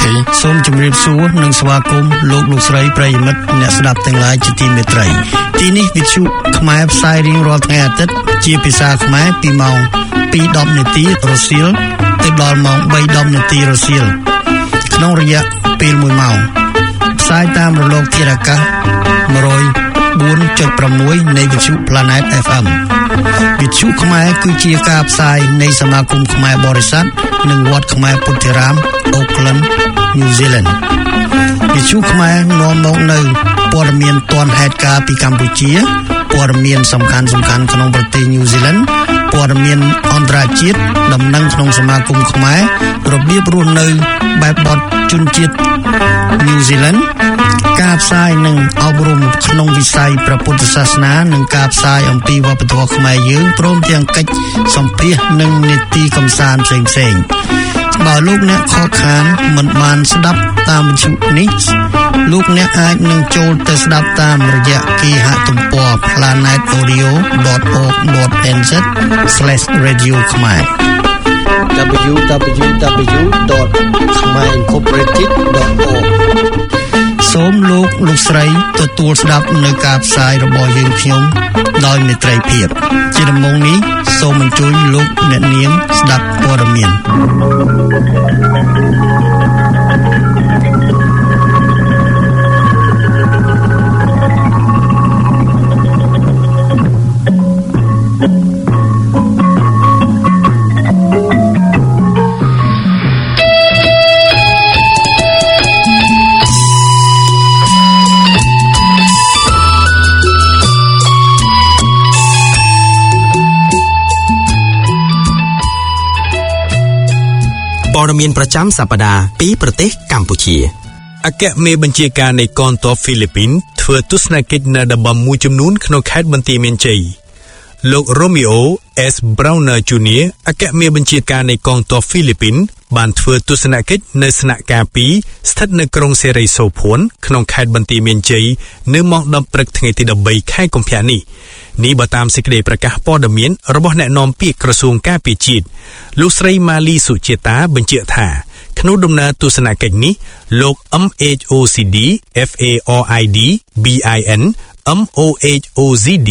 Okay. សូមជម្រាបសួរនិងស្វាគមន៍លោកស្រីប្រិយមិត្តអ្នកស្ដាប់ទាំងឡាយជាទីមេត្រីទីនេះវិទ្យុខ្មែរផ្សាយរៀងរាល់ថ្ងៃអាទិត្យជាភាសាខ្មែរពីម៉ោង 2:10 នាទីរសៀលទៅដល់ម៉ោង 3:10 នាទីរសៀលក្នុងរយៈពេល1ម៉ោងផ្សាយតាមរលកធាតុអាកាស 104.6 នៃវិទ្យុ Planet FM វិទ្យុខ្មែរគឺជាការផ្សាយនៃសមាគមខ្មែរបរិស័ទនិងវត្តខ្មែរពុទ្ធិរាម Auckland New Zealand វិទ្យុខ្មែរនាំមកនៅព័ត៌មានទាន់ហេតុការណ៍ពីកម្ពុជាព័ត៌មានសំខាន់ៗក្នុងប្រទេស New Zealand ព័ត៌មានអន្តរជាតិដំណឹងក្នុងសមាគមខ្មែររបៀបរស់នៅបែបបទជនជាតិ New Zealand ការផ្សាយនិងអប់រំក្នុងវិស័យព្រះពុទ្ធសាសនានិងការផ្សាយអំពីវប្បធម៌ខ្មែរយើងព្រមទាំងកិច្ចសម្ភាសន៍និងនីតិកម្សាន្តផ្សេងៗបើលោកអ្នកខកខានមិនបានស្ដាប់តាមវិទ្យុនេះលោកអ្នកអាចនឹងចូលទៅស្ដាប់តាមរយៈគេហទំព័រ planetaudio.org.nz/radio ខ្មែរ www.khmerincorporated.org សូមលោកស្រីទទួលស្ដាប់នៅការផ្សាយរបស់យើងខ្ញុំដោយមេត្រីភាពជាដំបូងនេះសូមអញ្ជើញលោកអ្នកនាងស្ដាប់ព័ត៌មានព័ត៌មានប្រចាំសប្តាហ៍ពីប្រទេសកម្ពុជាអគ្គមេបញ្ជាការនៃកងទ័ពហ្វីលីពីនធ្វើទស្សនកិច្ចនៅតំបន់មួយចំនួនក្នុងខេត្តបន្ទាយមានជ័យលោក Romeo S. Browner Jr. អគ្គមេបញ្ជាការនៃកងទ័ពហ្វីលីពីនបានធ្វើទស្សនកិច្ចនៅស្នាក់ការ2ស្ថិតនៅក្រុងសេរីសូភួនក្នុងខេត្តបន្ទាយមានជ័យនៅម៉ោង 10 ព្រឹកថ្ងៃទី 13 ខែកុម្ភៈនេះបើតាមសេចក្តីប្រកាសព័ត៌មានរបស់អ្នកនាំពាក្យក្រសួងការពារជាតិលោកស្រីម៉ាលីសុជាតាបញ្ជាក់ថាក្នុងដំណើរទស្សនកិច្ចនេះលោក MHOCD FARID BIN MOHOZD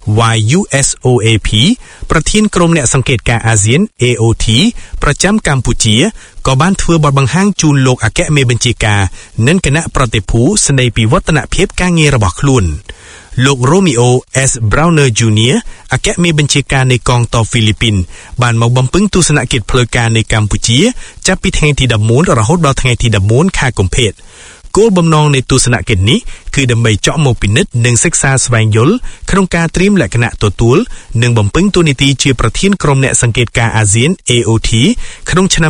YUSOAP ប្រធានក្រុមអ្នកសង្កេតការអាស៊ាន AOT ប្រចាំកម្ពុជាក៏បានធ្វើបទបង្ហាញជូនលោកអគ្គមេបញ្ជាការនិងគណៈប្រតិភូស្ដីពីវឌ្ឍនភាពការងាររបស់ខ្លួនលោក Romeo S. Browner Jr. អគ្គមេបញ្ជាការនៃកងទ័ពហ្វីលីពីនបានមកបំពេញទស្សនកិច្ចផ្លូវការនៃកម្ពុជាចាប់ពីថ្ងៃទី14រហូតដល់ថ្ងៃទី14ខែកុម្ភៈគោលបំណងនៃទស្សនកិច្ចនេះគឺដើម្បីចក់មកពិនិត្យនិងសិក្សាស្វែងយល់ក្នុងការត្រៀមលក្ខណៈទទួលនិងបំពេញតួនាទីជាប្រធានក្រុមអ្នកសង្កេតការអាស៊ាន AOT ក្នុងឆ្នាំ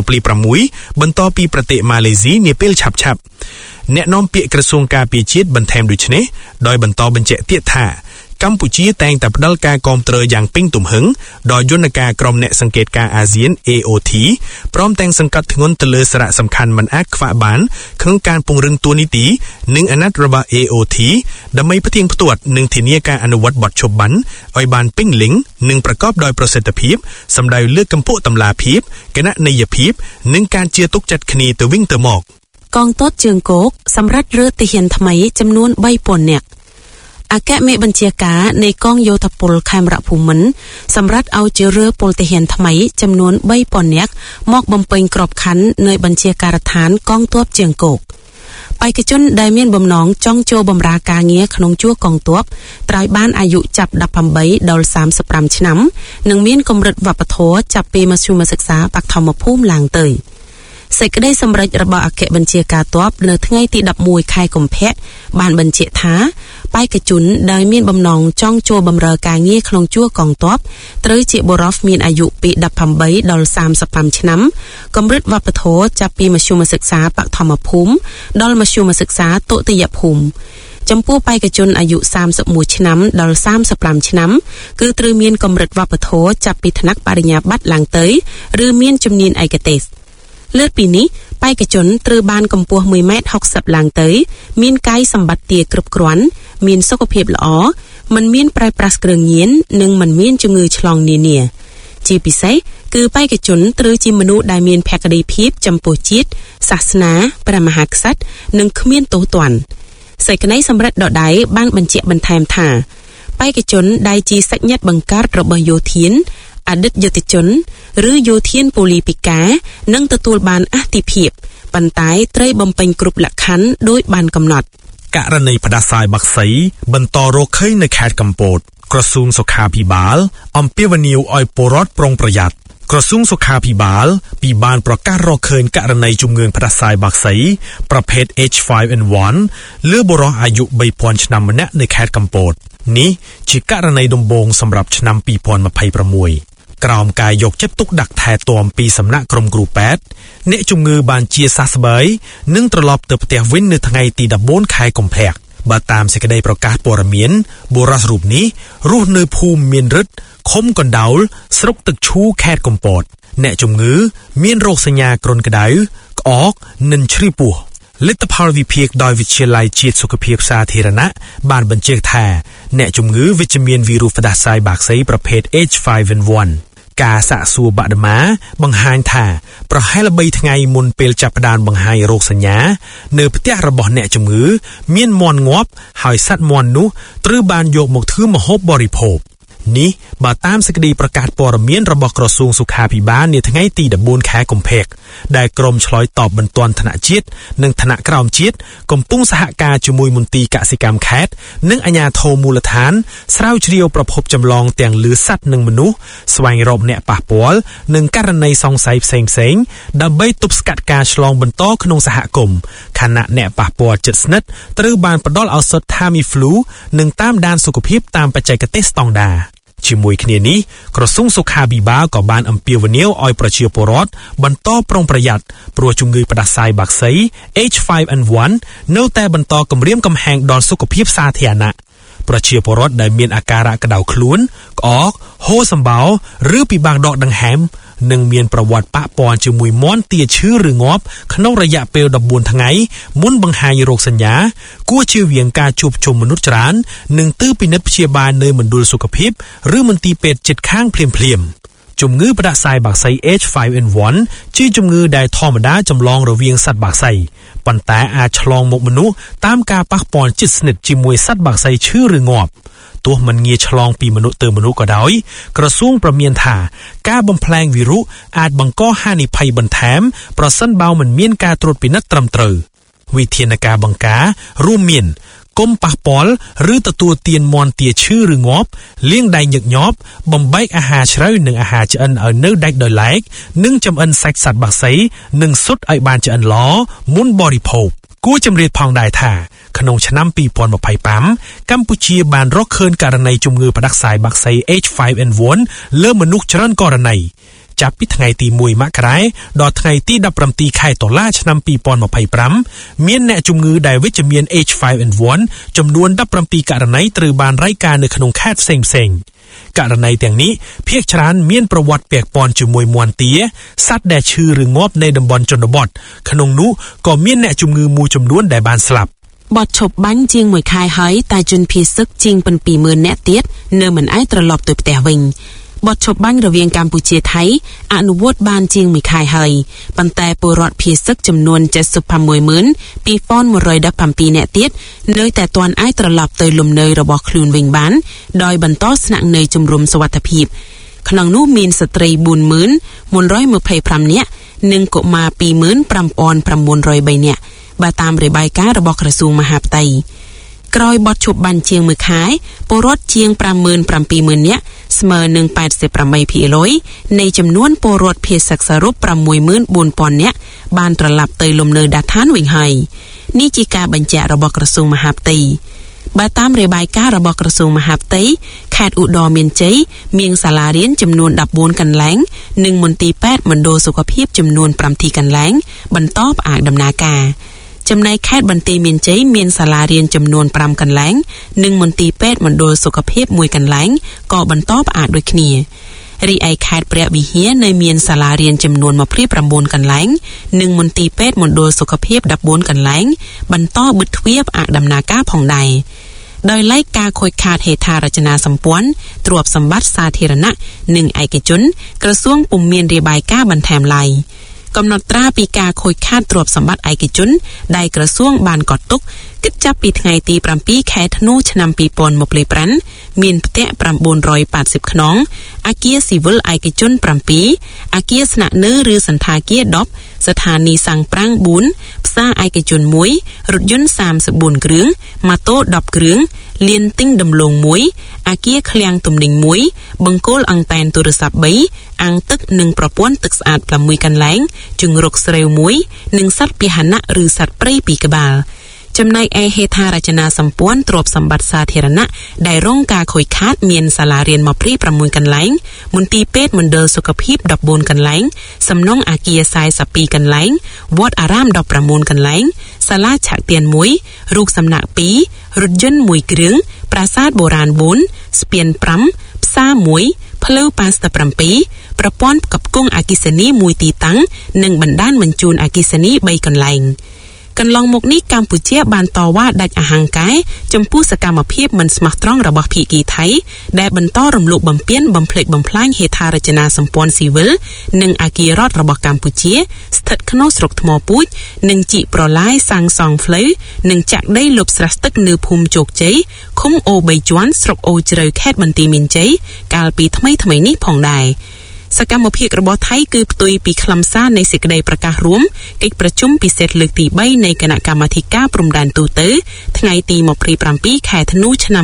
2026បន្តពីប្រទេសម៉ាឡេស៊ីនាពេលឆាប់ៗអ្នកនាំពាក្យក្រសួងការពារជាតិបន្ថែមដូចនេះដោយបន្តបញ្ជាក់ទៀតថាកម្ពុជាតែងតែផ្ដល់ការគាំទ្រយ៉ាងពេញទំហឹងដល់យន្តការក្រុមអ្នកសង្កេតការអាស៊ាន AOT ព្រមទាំងសង្កត់ធ្ងន់ទៅលើសារៈសំខាន់មិនអាចខ្វះបានក្នុងការពង្រឹងតួនាទីនិងអាណត្តិរបស់ AOT ដើម្បីផ្ទៀងផ្ទាត់និងធានាការអនុវត្តបទឈប់បានឲ្យបានពេញលេញនិងប្រកបដោយប្រសិទ្ធភាពសម្ដៅលើកម្ពុជាតម្លាភាពគណនេយ្យភាពនិងការជឿទុកចិត្តគ្នាទៅវិញទៅមកកងទ័ពជើងគោកសម្រាប់រើទាហានថ្មីចំនួន 3000 នាក់អគ្គមេបញ្ជាការនៃកងយោធពលខេមរភូមិន្ទសម្រាប់ឲ្យជារើពលទាហានថ្មីចំនួន 3000 នាក់មកបំពេញក្របខ័ណ្ឌនៅបញ្ជាការដ្ឋានកងទ័ពជើងគោកបេក្ខជនដែលមានបំណងចង់ចូលបម្រើការងារក្នុងជួរកងទ័ពត្រូវបានអាយុចាប់18ដល់35ឆ្នាំនិងមានកម្រិតវប្បធម៌ចាប់ពីមធ្យមសិក្សាបឋមភូមិឡើងទៅសេចក្តីសម្រេចរបស់អគ្គបញ្ជាការទ័ពនៅថ្ងៃទី11ខែកុម្ភៈបានបញ្ជាក់ថាបេក្ខជនដែលមានបំណងចង់ចូលបម្រើការងារក្នុងជួរកងទ័ពត្រូវជាបុរសមានអាយុពី18ដល់35ឆ្នាំកម្រិតវប្បធម៌ចាប់ពីមធ្យមសិក្សាបឋមភូមិដល់មធ្យមសិក្សាទុតិយភូមិចំពោះបេក្ខជនអាយុ31ឆ្នាំដល់35ឆ្នាំគឺត្រូវមានកម្រិតវប្បធម៌ចាប់ពីថ្នាក់បរិញ្ញាបត្រឡើងទៅឬមានជំនាញឯកទេសលើសពីនេះបេក្ខជនត្រូវបានកម្ពស់ 1.60 ម៉ែត្រឡើងទៅមានកាយសម្បត្តិទាគ្រប់គ្រាន់មានសុខភាពល្អមិនមានប្រើប្រាស់គ្រឿងញៀននិងមិនមានជំងឺឆ្លងនានាជាពិសេសគឺបេក្ខជនត្រូវជាមនុស្សដែលមានភក្តីភាពចំពោះជាតិសាសនាព្រះមហាក្សត្រនិងគ្មានទោសទណ្ឌសេចក្តីសម្រេចដដែលបានបញ្ជាក់បន្ថែមថាបេក្ខជនដែលជាសាច់ញាតិបង្កើតរបស់យោធានអតីតយុទ្ធជនឬយោធានប៉ូលីពីការនឹងទទួលបានអាទិភាពប៉ុន្តែត្រូវបំពេញគ្រប់លក្ខខណ្ឌដោយបានកំណត់ករណីផ្ដាសាយបាក់សីបន្តរកឃើញនៅខេត្តកំពតក្រសួងសុខាភិបាលអំពាវនាវឲ្យពលរដ្ឋប្រុងប្រយ័ត្នក្រសួងសុខាភិបាលបានប្រកាសរកឃើញករណីជំងឺផ្ដាសាយបាក់សីប្រភេទ H5N1 លើបុរសអាយុ 3000 ឆ្នាំម្នាក់នៅខេត្តកំពតនេះជាករណីដំបូងសម្រាប់ឆ្នាំ 2026 ក្រោមការយកចិត្តទុកដាក់ថែទាំពីសំណាក់ក្រុមគ្រូពេទ្យអ្នកជំងឺបានជាសះស្បើយនិងត្រឡប់ទៅផ្ទះវិញនៅថ្ងៃទី 14 ខែកុម្ភៈបើតាមសេចក្តីប្រកាសព័ត៌មានបុរសរូបនេះរស់នៅភូមិមានរិទ្ធឃុំកណ្ដោលស្រុកទឹកឈូខេត្តកំពតអ្នកជំងឺមានរោគសញ្ញាគ្រុនក្តៅក្អកនិងឈ្រាពោះលទ្ធផលវិភាគដោយវិទ្យាល័យជាតិសុខភាពសាធារណៈបានបញ្ជាក់ថាអ្នកជំងឺវិជ្ជមានវីរុសផ្ដាសាយបាក់សីប្រភេទ H5N1 ការសាកសួរបាក់ដមាបង្ហាញថាប្រហែល3ថ្ងៃមុនពេលចាប់ផ្ដើមបង្ហាញរោគសញ្ញានៅផ្ទះរបស់អ្នកជំងឺមានមាន់ងាប់ហើយសត្វមាន់នោះត្រូវបានយកមកធ្វើម្ហូបបរិភោគនេះបើតាមសេចក្តីប្រកាសព័ត៌មានរបស់ក្រសួងសុខាភិបាលនាថ្ងៃទី 14 ខែកុម្ភៈដែលក្រុមឆ្លើយតបបន្ទាន់ថ្នាក់ជាតិនិងថ្នាក់ក្រោមជាតិកំពុងសហការជាមួយមន្ទីរកសិកម្មខេត្តនិងអាជ្ញាធរមូលដ្ឋានស្រាវជ្រាវប្រភពចម្លងទាំងលើសត្វនិងមនុស្សស្វែងរកអ្នកប៉ះពាល់និងករណីសង្ស័យផ្សេងៗដើម្បីទប់ស្កាត់ការឆ្លងបន្តក្នុងសហគមន៍ខណៈអ្នកប៉ះពាល់ជិតស្និទ្ធត្រូវបានផ្ដល់ឱសថ Tamiflu និងតាមដានសុខភាពតាមបច្ចេកទេសស្តង់ដារជាមួយគ្នានេះក្រសួងសុខាភិបាលក៏បានអំពាវនាវឲ្យប្រជាពលរដ្ឋបន្តប្រុងប្រយ័ត្នព្រោះជំងឺផ្ដាសាយបាក់សី H5N1 នៅតែបន្តគំរាមកំហែងដល់សុខភាពសាធារណៈប្រជាពលរដ្ឋដែលមានអាការៈក្តៅខ្លួនក្អកហូរសម្បោរឬពិបាកដកដង្ហើមនិងមានប្រវត្តិប៉ះពាល់ជាមួយមាន់ទាឈឺឬងាប់ក្នុងរយៈពេល14ថ្ងៃមុនបង្ហាញរោគសញ្ញាគួរជៀសវាងការជួបជុំមនុស្សច្រើននិងទៅពិនិត្យព្យាបាលនៅមណ្ឌលសុខភាពឬមន្ទីរពេទ្យជិតខាងភ្លាមៗជំងឺផ្ដាសាយបាក់សី H5N1 ជាជំងឺដែលធម្មតាចម្លងរវាងសត្វបាក់សីប៉ុន្តែអាចឆ្លងមកមនុស្សតាមការប៉ះពាល់ជិតស្និទ្ធជាមួយសត្វបាក់សីឈឺឬងាប់ទោះមិនងាយឆ្លងពីមនុស្សទៅមនុស្សក៏ដោយក្រសួងព្រមានថាការបំផ្លែងវីរុសអាចបង្កហានិភ័យបន្ថែមប្រសិនបើមិនមានការត្រួតពិនិត្យត្រឹមត្រូវវិធានការបង្ការរួមមានកុំប៉ះពាល់ឬទទួលទានមាន់ទាឈឺឬងាប់លាងដៃញឹកញាប់បំបែកអាហារជ្រៅនិងអាហារឆ្អិនឲ្យនៅដាច់ដោយឡែកនិងចម្អិនសាច់សត្វបាក់សីនិងស៊ុតឲ្យបានឆ្អិនល្អមុនបរិភោគគួរជម្រាបផងដែរថាក្នុងឆ្នាំ2025កម្ពុជាបានរកឃើញករណីជំងឺផ្ដាសាយបាក់សី H5N1 លើមនុស្សច្រើនករណីចាប់ពីថ្ងៃទី1មករាដល់ថ្ងៃទី17ខែតុលាឆ្នាំ2025មានអ្នកជំងឺដែលវិជ្ជមាន H5N1 ចំនួន17ករណីត្រូវបានរាយការណ៍នៅក្នុងខេត្តផ្សេងៗករណីទាំងនេះភាគច្រើនមានប្រវត្តិពាក់ព័ន្ធជាមួយមាន់ទាសត្វដែលឈឺឬងាប់នៅតំបន់ជនបទក្នុងនោះក៏មានអ្នកជំងឺមួយចំនួនដែលបានស្លាប់បទឈប់បាញ់ជាង1ខែហើយតែជនភៀសសឹកជាង 72000 នាក់ទៀតនៅមិនអាចត្រឡប់ទៅផ្ទះវិញបទឈប់បាញ់រវាងកម្ពុជាថៃអនុវត្តបានជាង1ខែហើយប៉ុន្តែពលរដ្ឋភៀសសឹកចំនួន 762,117 នាក់ទៀតនៅតែទាន់អាចត្រឡប់ទៅលំនៅរបស់ខ្លួនវិញបានដោយបន្តស្នាក់នៅជំរំសុវត្ថិភាពក្នុងនោះមានស្ត្រី 4,125 នាក់និងកុមារ 25,903 នាក់បើតាមរបាយការណ៍របស់ក្រសួងមហាផ្ទៃក្រោយបទឈប់បាញ់ជាង1ខែពលរដ្ឋជាង 57,000 នាក់ស្មើនឹង 88% នៃចំនួនពលរដ្ឋភៀសសឹកសរុប 64,000 នាក់បានត្រឡប់ទៅលំនៅឋានវិញហើយនេះជាការបញ្ជាក់របស់ក្រសួងមហាផ្ទៃបើតាមរបាយការណ៍របស់ក្រសួងមហាផ្ទៃខេត្តឧត្តរមានជ័យមានសាលារៀនចំនួន14កន្លែងនិងមន្ទីរពេទ្យមណ្ឌលសុខភាពចំនួន7ទីកន្លែងបន្តផ្អាកដំណើរការចំណែកខេត្តបន្ទាយមានជ័យមានសាលារៀនចំនួន5កន្លែងនិងមន្ទីរពេទ្យមណ្ឌលសុខភាព1កន្លែងក៏បន្តផ្អាកដូចគ្នារីឯខេត្តព្រះវិហារនៅមានសាលារៀនចំនួន29កន្លែងនិងមន្ទីរពេទ្យមណ្ឌលសុខភាព14កន្លែងបន្តបិទទ្វារផ្អាកដំណើរការផងដែរដោយឡែកការខូចខាតហេដ្ឋារចនាសម្ព័ន្ធទ្រព្យសម្បត្តិសាធារណៈនិងឯកជនក្រសួងពុំមានរាយការណ៍ការបន្ថែមឡើយកំណត់ត្រាពីការខូចខាតទ្រព្យសម្បត្តិឯកជនដែលក្រសួងបានកត់ទុកគិតចាប់ពីថ្ងៃទី7ខែធ្នូឆ្នាំ2025មានផ្ទះ980ខ្នងអគារស៊ីវិលឯកជន7អគារស្នាក់នៅឬសន្តាគារ10ស្ថានីយ៍សាំងប្រាំង4ផ្សារឯកជន1រថយន្ត34គ្រឿងម៉ូតូ10គ្រឿងលានទិញដំឡូង1អគារឃ្លាំងទំនិញ1បង្គោលអង្តែនទូរស័ព្ទ3អាងទឹកនិងប្រព័ន្ធទឹកស្អាត6កន្លែងជង្រុកស្រូវ1និងសត្វពាហនៈឬសត្វព្រៃ2ក្បាលចំណែកឯហេដ្ឋារចនាសម្ព័ន្ធទ្រព្យសម្បត្តិសាធារណៈដែលរងការខូចខាតមានសាលារៀន26កន្លែងមន្ទីរពេទ្យមណ្ឌលសុខភាព14កន្លែងសំណង់អគារ42កន្លែងវត្តអារាម19កន្លែងសាលាឆាកទាន1រូបសំណាក2រថយន្ត1គ្រឿងប្រាសាទបុរាណ4ស្ពាន5ផ្សារ1ផ្លូវ87ប្រព័ន្ធផ្គត់ផ្គង់អគ្គិសនី1ទីតាំងនិងបណ្ដាញបញ្ជូនអគ្គិសនី3កន្លែងកន្លងមកនេះកម្ពុជាបានតវ៉ាដាច់អហង្ការចំពោះសកម្មភាពមិនស្មោះត្រង់របស់ភាគីថៃដែលបន្តរំលោភបំពានបំផ្លិចបំផ្លាញហេដ្ឋារចនាសម្ព័ន្ធស៊ីវិលនិងអគាររដ្ឋរបស់កម្ពុជាស្ថិតក្នុងស្រុកថ្មពូជនិងជីកប្រឡាយសាងសង់ផ្លូវនិងចាក់ដីលុបស្រះទឹកនៅភូមិជោគជ័យឃុំអូ3ជាន់ស្រុកអូជ្រៅខេត្តបន្ទាយមានជ័យកាលពីថ្មីៗនេះផងដែរសកម្មភាពរបស់ថៃគឺផ្ទុយពីខ្លឹមសារនៃសេចក្តីប្រកាសរួមកិច្ចប្រជុំពិសេសលើកទី3នៃគណៈកម្មាធិការព្រំដែនទូទៅថ្ងៃទី27ខែធ្នូឆ្នាំ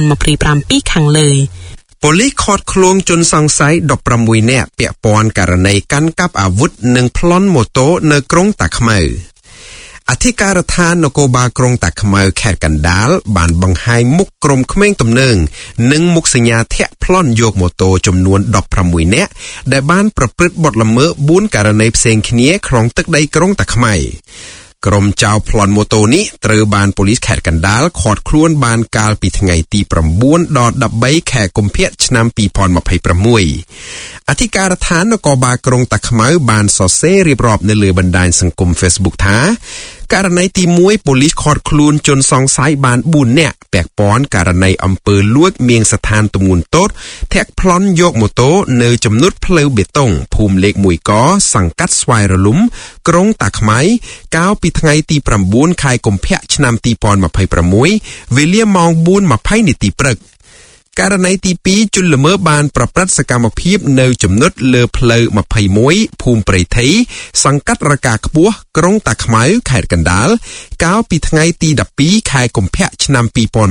2027ខាងលើប៉ូលីសឃាត់ឃ្លួងជនសង្ស័យ16នាក់ពាក់ព័ន្ធករណីកាន់កាប់អាវុធនិងប្លន់ម៉ូតូនៅក្រុងតាខ្មៅអធិការដ្ឋាននគរបាលក្រុងតាខ្មៅខេត្តកណ្ដាលបានបង្ហាញមុខក្រុមក្មេងទំនើងនិងមុខសញ្ញាធាក់ប្លន់យកម៉ូតូចំនួន16នាក់ដែលបានប្រព្រឹត្តបទល្មើស4ករណីផ្សេងគ្នាក្នុងទឹកដីក្រុងតាខ្មៅក្រុមចៅប្លន់ម៉ូតូនេះត្រូវបានប៉ូលីសខេត្តកណ្ដាលឃាត់ខ្លួនបានកាលពីថ្ងៃទី9ដល់13ខែកុម្ភៈឆ្នាំ2026អធិការដ្ឋាននគរបាលក្រុងតាខ្មៅបានសរសេររៀបរាប់នៅលើបណ្ដាញសង្គម Facebook ថាករណីទី1ប៉ូលីសឃាត់ខ្លួនជនសង្ស័យបាន4នាក់ពាក់ព័ន្ធករណីអំពើលួចមាងស្ថានទម្ងន់តូចធាក់ប្លន់យកម៉ូតូនៅចំណុចផ្លូវបេតុងភូមិលេខ1កសង្កាត់ស្វាយរលំក្រុងតាខ្មៅកាលពីថ្ងៃទី9ខែកុម្ភៈឆ្នាំ2026វេលាម៉ោង 4:20 នាទីព្រឹកករណីទី2ជនល្មើសបានប្រព្រឹត្តសកម្មភាពនៅចំណុចលើផ្លូវ21ភូមិព្រៃថីសង្កាត់រកាខ្ពស់ក្រុងតាខ្មៅខេត្តកណ្ដាលកាលពីថ្ងៃទី12ខែកុម្ភៈឆ្នាំ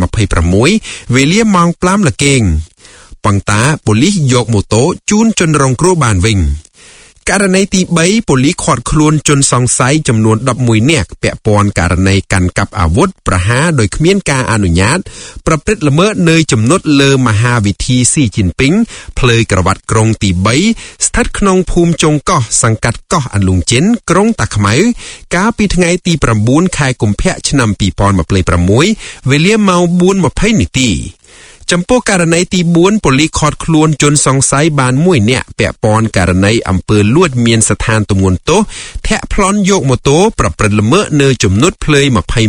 2026វេលាម៉ោង 5 ល្ងាចប៉ុន្តែប៉ូលីសយកម៉ូតូជូនជនរងគ្រោះបានវិញករណីទី3ប៉ូលីសឃាត់ខ្លួនជនសង្ស័យចំនួន11នាក់ពាក់ព័ន្ធករណីកាន់កាប់អាវុធប្រហារដោយគ្មានការអនុញ្ញាតប្រព្រឹត្តល្មើសនៅចំណុចលើមហាវិថីស៊ីជីនពីងផ្លូវក្រវ៉ាត់ក្រុងទី3ស្ថិតក្នុងភូមិចុងកោះសង្កាត់កោះអន្លង់ជិនក្រុងតាខ្មៅកាលពីថ្ងៃទី9ខែកុម្ភៈឆ្នាំ2026វេលាម៉ោង 4:20 នាទីចំពោះករណីទី4ប៉ូលីសឃាត់ខ្លួនជនសង្ស័យបាន1នាក់ពាក់ព័ន្ធករណីអំពើលួចមានស្ថានទម្ងន់ទោសធាក់ប្លន់យកម៉ូតូប្រព្រឹត្តល្មើសនៅចំណុចផ្លូវ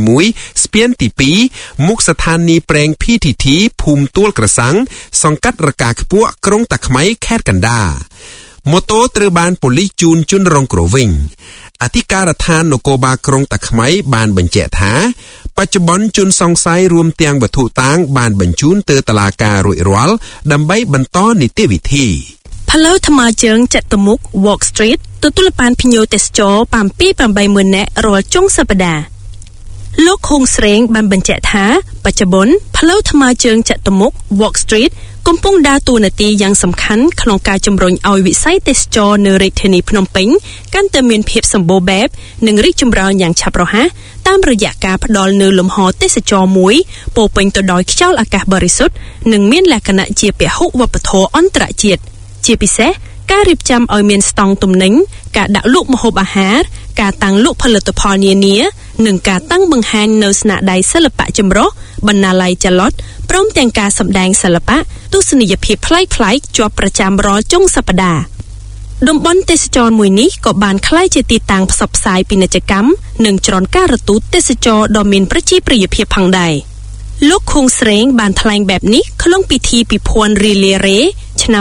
21ស្ពានទី2មុខស្ថានីយ៍ប្រេង PTT ភូមិទួលក្រសាំងសង្កាត់រកាខ្ពស់ក្រុងតាខ្មៅខេត្តកណ្ដាលម៉ូតូត្រូវបានប៉ូលីសជូនជនរងគ្រោះវិញអធិការដ្ឋាននគរបាលក្រុងតាខ្មៅបានបញ្ជាក់ថាបច្ចុប្បន្នជនសង្ស័យរួមទាំងវត្ថុតាងបានបញ្ជូនទៅតុលាការរួចរាល់ដើម្បីបន្តនីតិវិធីផ្លូវថ្មើរជើងចតុមុខ Walk Street ទទួលបានភ្ញៀវទេសចរ 7-8 នាក់រាល់ចុងសប្តាហ៍លោកខុងស្រេងបានបញ្ជាក់ថាបច្ចុប្បន្នផ្លូវថ្មើរជើងចតុមុខ Walk Street កំពុងដើរតួនាទីយ៉ាងសំខាន់ក្នុងការជំរុញឲ្យវិស័យទេសចរនៅរាជធានីភ្នំពេញកាន់តែមានភាពសម្បូរបែបនិងរីកចម្រើនយ៉ាងឆាប់រហ័សតាមរយៈការផ្ដល់នូវលំហទេសចរមួយពោរពេញទៅដោយខ្យល់អាកាសបរិសុទ្ធនិងមានលក្ខណៈជាពហុវប្បធម៌អន្តរជាតិជាពិសេសការរៀបចំឲ្យមានស្តង់ទំនិញការដាក់លក់ម្ហូបអាហារការតាំងលក់ផលិតផលនានានិងការតាំងបង្ហាញនៅស្នាដៃសិល្បៈចម្រុះបណ្ណាល័យចល័តព្រមទាំងការសម្ដែងសិល្បៈទស្សនីយភាពប្លែកៗជាប់ប្រចាំរាល់ចុងសប្តាហ៍តំបន់ទេសចរមួយនេះក៏បានក្លាយជាទីតាំងផ្សព្វផ្សាយពាណិជ្ជកម្មនិងច្រកការរទូតទេសចរដ៏មានប្រជាប្រិយភាពផងដែរលោកខុងស្រេងបានថ្លែងបែបនេះក្នុងពិធីពិភ័ណ្ឌរីលេរ៉េឆ្នាំ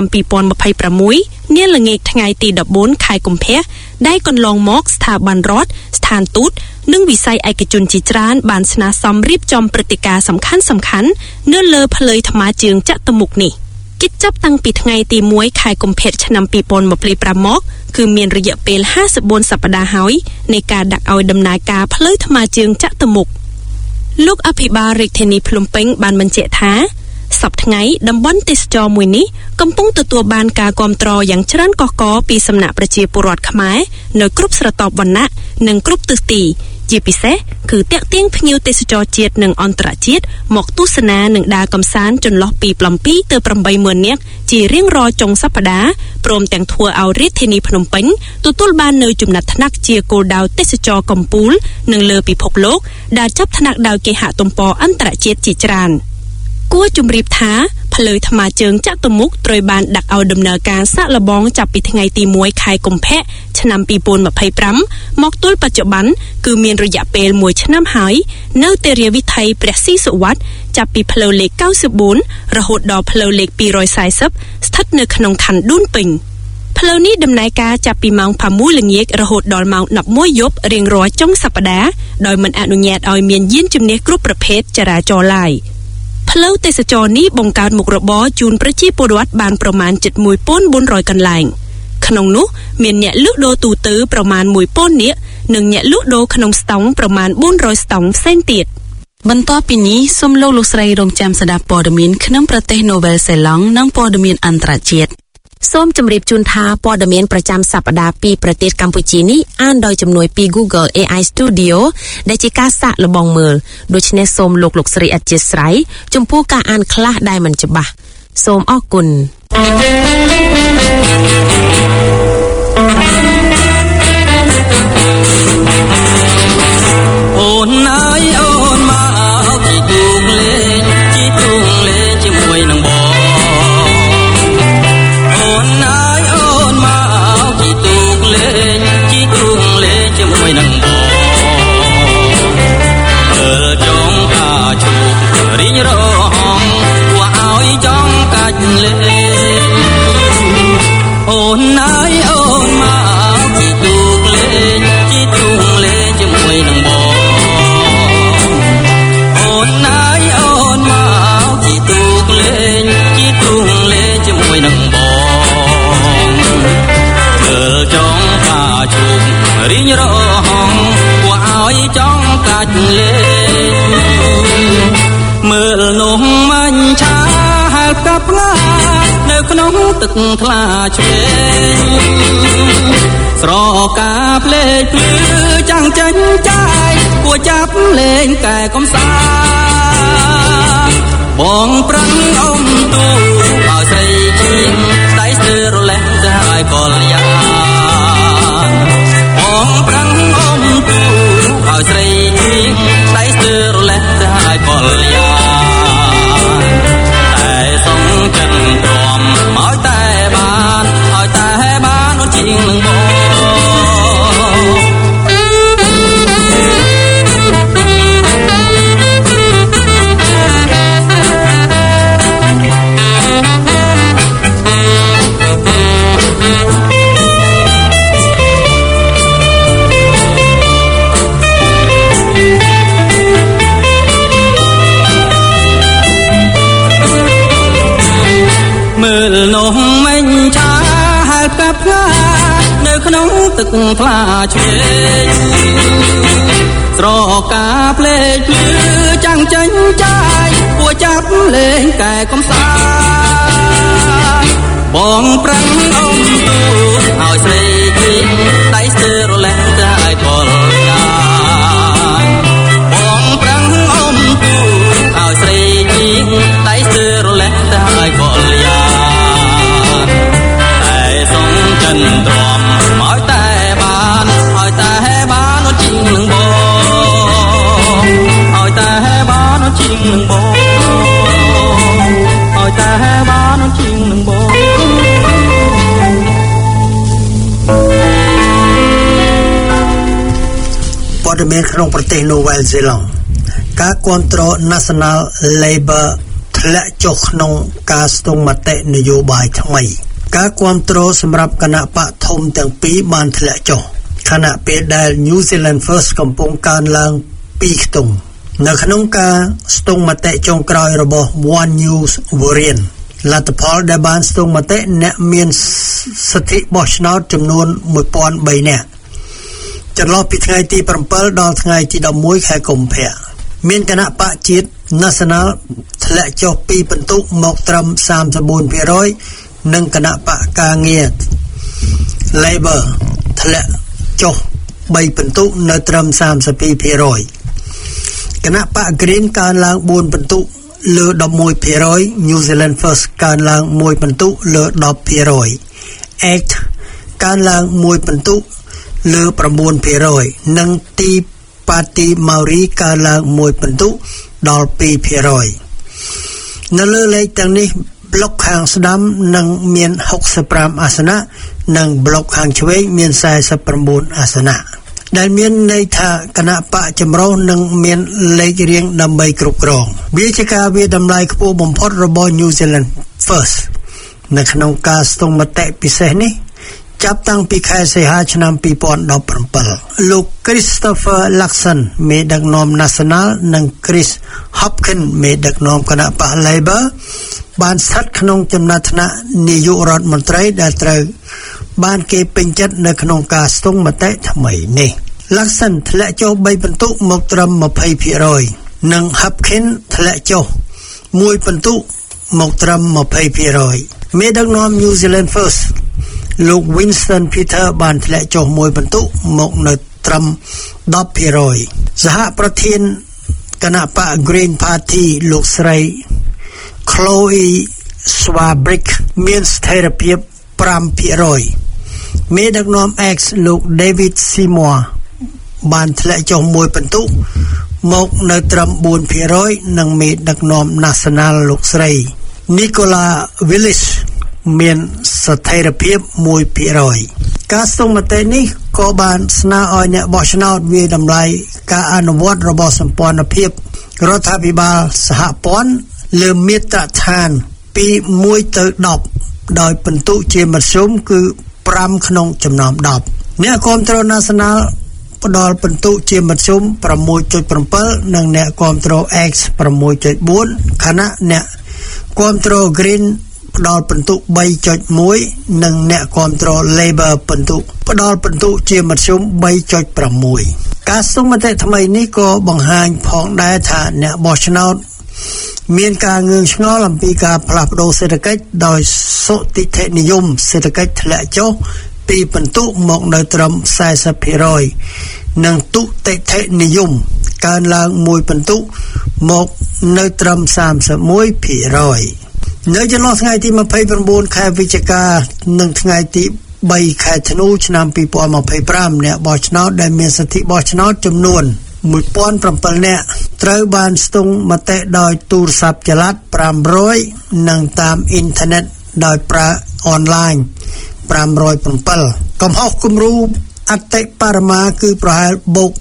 2026នាល្ងាចថ្ងៃទី14ខែកុម្ភៈដែលកន្លងមកស្ថាប័នរដ្ឋស្ថានទូតនិងវិស័យឯកជនជាច្រើនបានស្នើសុំរៀបចំព្រឹត្តិការណ៍សំខាន់ៗនៅលើផ្លូវថ្មើរជើងចតុមុខនេះកិច្ចចាប់តាំងពីថ្ងៃទី1ខែកុម្ភៈឆ្នាំ2025មកគឺមានរយៈពេល54សប្តាហ៍ហើយនៃការដាក់ឲ្យដំណើរការផ្លូវថ្មើរជើងចតុមុខលោកអភិបាលរាជធានីភ្នំពេញបានបញ្ជាក់ថាសប្តាហ៍ថ្ងៃតំបន់ទេសចរមួយនេះកំពុងទទួលបានការគាំទ្រយ៉ាងច្រើនកុះករពីសំណាក់ប្រជាពលរដ្ឋខ្មែរនៅគ្រប់ស្រទាប់វណ្ណៈនិងគ្រប់ទិសទីជាពិសេសគឺទាក់ទាញភ្ញៀវទេសចរជាតិនិងអន្តរជាតិមកទស្សនានិងដើរកម្សាន្តចន្លោះពី7ទៅ80000នាក់ជារៀងរាល់ចុងសប្តាហ៍ព្រមទាំងធ្វើឲ្យរាជធានីភ្នំពេញទទួលបាននូវចំណាត់ថ្នាក់ជាគោលដៅទេសចរកំពូលនិងលើពិភពលោកដែលចាប់ថ្នាក់ដោយគេហទំព័រអន្តរជាតិជាច្រើនគួរជម្រាបថាផ្លូវថ្មើរជើងចតុមុខត្រូវបានដាក់ឲ្យដំណើរការសាកល្បងចាប់ពីថ្ងៃទី1ខែកុម្ភៈឆ្នាំ2025មកទល់បច្ចុប្បន្នគឺមានរយៈពេល1ឆ្នាំហើយនៅទេរាវិថីព្រះស៊ីសុវត្ថិចាប់ពីផ្លូវលេខ94រហូតដល់ផ្លូវលេខ240ស្ថិតនៅក្នុងខណ្ឌដួនពេញផ្លូវនេះដំណើរការចាប់ពីម៉ោង6ល្ងាចរហូតដល់ម៉ោង11យប់រៀងរាល់ចុងសប្តាហ៍ដោយមិនអនុញ្ញាតឲ្យមានយានជំនិះគ្រប់ប្រភេទចរាចរណ៍ឡើយផ្លូវទេសចរនេះបង្កើតមុខរបរជូនប្រជាពលរដ្ឋបានប្រមាណ7,400កន្លែងក្នុងនោះមានអ្នកលក់ដូរទូទៅប្រមាណ1,000នាក់និងអ្នកលក់ដូរក្នុងស្តង់ប្រមាណ400ស្តង់ផ្សេងទៀតបន្ទាប់ពីនេះសូមលោកស្រីរងចាំស្ដាប់ព័ត៌មានក្នុងប្រទេសនូវែលសេឡង់និងព័ត៌មានអន្តរជាតិសូមជម្រាបជូនថាព័ត៌មានប្រចាំសប្តាហ៍ពីប្រទេសកម្ពុជានេះអានដោយជំនួយពី Google AI Studio ដែលជាការសាកល្បងមើលដូច្នេះសូមលោកស្រីអធិស្ឋានចំពោះការអានខ្លះដែលមិនច្បាស់សូមអរគុណអូនអើយអូនមកជីទូកលេងជាមួយនឹងបងអូនអើយអូនមកជីទូកលេងជាមួយនឹងបងធ្វើចង់ការជោគរីងរងគួរឲ្យចង់កាច់លេងអូនអើយអូនមកជីទូកលេងជាមួយនឹងបងអូនអើយអូនមកជីទូកលេងជាមួយនឹងបងធ្វើចង់ការជោគរីងរងគួរឲ្យចង់កាច់លេងមើលនោះមាញ់ឆាហែលកាប់ផ្លានៅក្នុងទឹកថ្លាឆ្វេងស្រកាភ្លេចភ្លឺចាំងចេញចាយគួរចាប់លេងកែកំសាបងប្រឹងអុំទូឲ្យស្រីជាងដៃស្ទើរលេះទៅឲ្យកលយាបងប្រឹងអុំទូឲ្យស្រីជាងដៃស្ទើរលេះទៅឲ្យកលយាតែសងចិត្តព្រមឲ្យតែបានអូនជាងនឹងបងមើលនោះមិញឆាហែលកាប់ផ្លានៅក្នុងទឹកថ្លាឆ្វេងស្រកាភ្លេចភ្លឺចាំងចេញចាយគួរចាប់លេងកែកំសាបងប្រឹងអុំទូឲ្យស្រីជាងដៃស្ទើរលេះទៅឲ្យកលយាបងប្រឹងអុំទូឲ្យស្រីជាងដៃស្ទើរលេះទៅឲ្យកលយាតែសងចិនទ្រាំឲ្យតែបានអូនជាងនឹងបងឲ្យតែបានអូនជាងនឹងបងឲ្យតែបានអូនជាងនឹងបងព័ត៌មានក្នុងប្រទេសនូវែលសេឡង់ការគ្រប់គ្រង National Labour ធ្លាក់ចុះក្នុងការស្ទង់មតិនយោបាយថ្មីការគ្រប់គ្រងសម្រាប់គណៈបកធំទាំងពីរបានធ្លាក់ចុះខណៈពេលដែល New Zealand First កំពុងកើនឡើង2ខ្ទង់នៅក្នុងការស្ទង់មតិចុងក្រោយរបស់ One News Variant លទ្ធផលដែលបានស្ទង់មតិអ្នកមានសិទ្ធិបោះឆ្នោតចំនួន 1003 នាក់ចន្លោះពីថ្ងៃទី 7 ដល់ថ្ងៃទី 11 ខែកុម្ភៈមានគណៈបកជាតិ National ធ្លាក់ចុះ2ពិន្ទុមកត្រឹម 34% និងគណៈបកការងារ Labor ធ្លាក់ចុះ3ពិន្ទុនៅត្រឹម 32% គណៈបក Green កើនឡើង4ពិន្ទុលើ 11% New Zealand First កើនឡើង1ពិន្ទុលើ 10% ACT កើនឡើង1ពិន្ទុលើ 9% និងទីប៉ាទី Maori កើនឡើង1ពិន្ទុដល់ 2% នៅលើលេខទាំងនេះប្លុកខាងស្ដាំនឹងមាន65អាសនៈនិងប្លុកខាងឆ្វេងមាន49អាសនៈដែលមានន័យថាគណៈបកចម្រុះនឹងមានលេខរៀងដើម្បីគ្រប់គ្រងវាជាការវាតម្លៃខ្ពស់បំផុតរបស់ New Zealand First នៅក្នុងការស្ទង់មតិពិសេសនេះចាប់តាំងពីខែសីហាឆ្នាំ 2017 លោក Christopher Luxon មេដឹកនាំ National និង Chris Hopkins មេដឹកនាំគណៈបក Labor បានស្ថិតក្នុងចំណាត់ថ្នាក់នាយករដ្ឋមន្ត្រីដែលត្រូវបានគេពេញចិត្តនៅក្នុងការស្ទង់មតិថ្មីនេះ Luxon ធ្លាក់ចុះ3ពិន្ទុមកត្រឹម 20% និង Hopkins ធ្លាក់ចុះ1ពិន្ទុមកត្រឹម 20% មេដឹកនាំ New Zealand First លោក Winston Peter បានធ្លាក់ចុះ1ពិន្ទុមកនៅត្រឹម 10% សហប្រធានគណៈបក Green Party លោកស្រី Chloe Swarbrick មានស្ថិរភាព 5% មេដឹកនាំ X លោក David Seymour បានធ្លាក់ចុះ1ពិន្ទុមកនៅត្រឹម 4% និងមេដឹកនាំ National លោកស្រី Nicola Willis មានស្ថិរភាព 1% ការស្ទង់មតិនេះក៏បានស្នើឲ្យអ្នកបោះឆ្នោតវាយតម្លៃការអនុវត្តរបស់សម្ព័ន្ធភាពរដ្ឋាភិបាលសហព័ន្ធលើមាត្រដ្ឋានពី1ទៅ10ដោយពិន្ទុជាមធ្យមគឺ5ក្នុងចំណោម10អ្នកគាំទ្រ National ផ្ដល់ពិន្ទុជាមធ្យម 6.7 និងអ្នកគាំទ្រ X 6.4 ខណៈអ្នកគាំទ្រ Green ផ្ដល់ពិន្ទុ 3.1 និងអ្នកគាំទ្រ Labor ផ្ដល់ពិន្ទុជាមធ្យម 3.6 ការស្ទង់មតិថ្មីនេះក៏បង្ហាញផងដែរថាអ្នកបោះឆ្នោតមានការងឿងឆ្ងល់អំពីការផ្លាស់ប្ដូរសេដ្ឋកិច្ចដោយសុតិធិនិយមសេដ្ឋកិច្ចធ្លាក់ចុះពីពិន្ទុមកនៅត្រឹម 40% និងទុតិធិនិយមកើនឡើង1ពិន្ទុមកនៅត្រឹម 31% នៅចន្លោះថ្ងៃទី 29 ខែវិច្ឆិកានិងថ្ងៃទី 3 ខែធ្នូឆ្នាំ 2025 អ្នកបោះឆ្នោតដែលមានសិទ្ធិបោះឆ្នោតចំនួន 1,700 នាក់ត្រូវបានស្ទង់មតិដោយទូរស័ព្ទចល័ត 500 និងតាមអ៊ីនធឺណិតដោយប្រើអនឡាញ 507 កំហុសគំរូអតិបរមាគឺប្រហែលបូក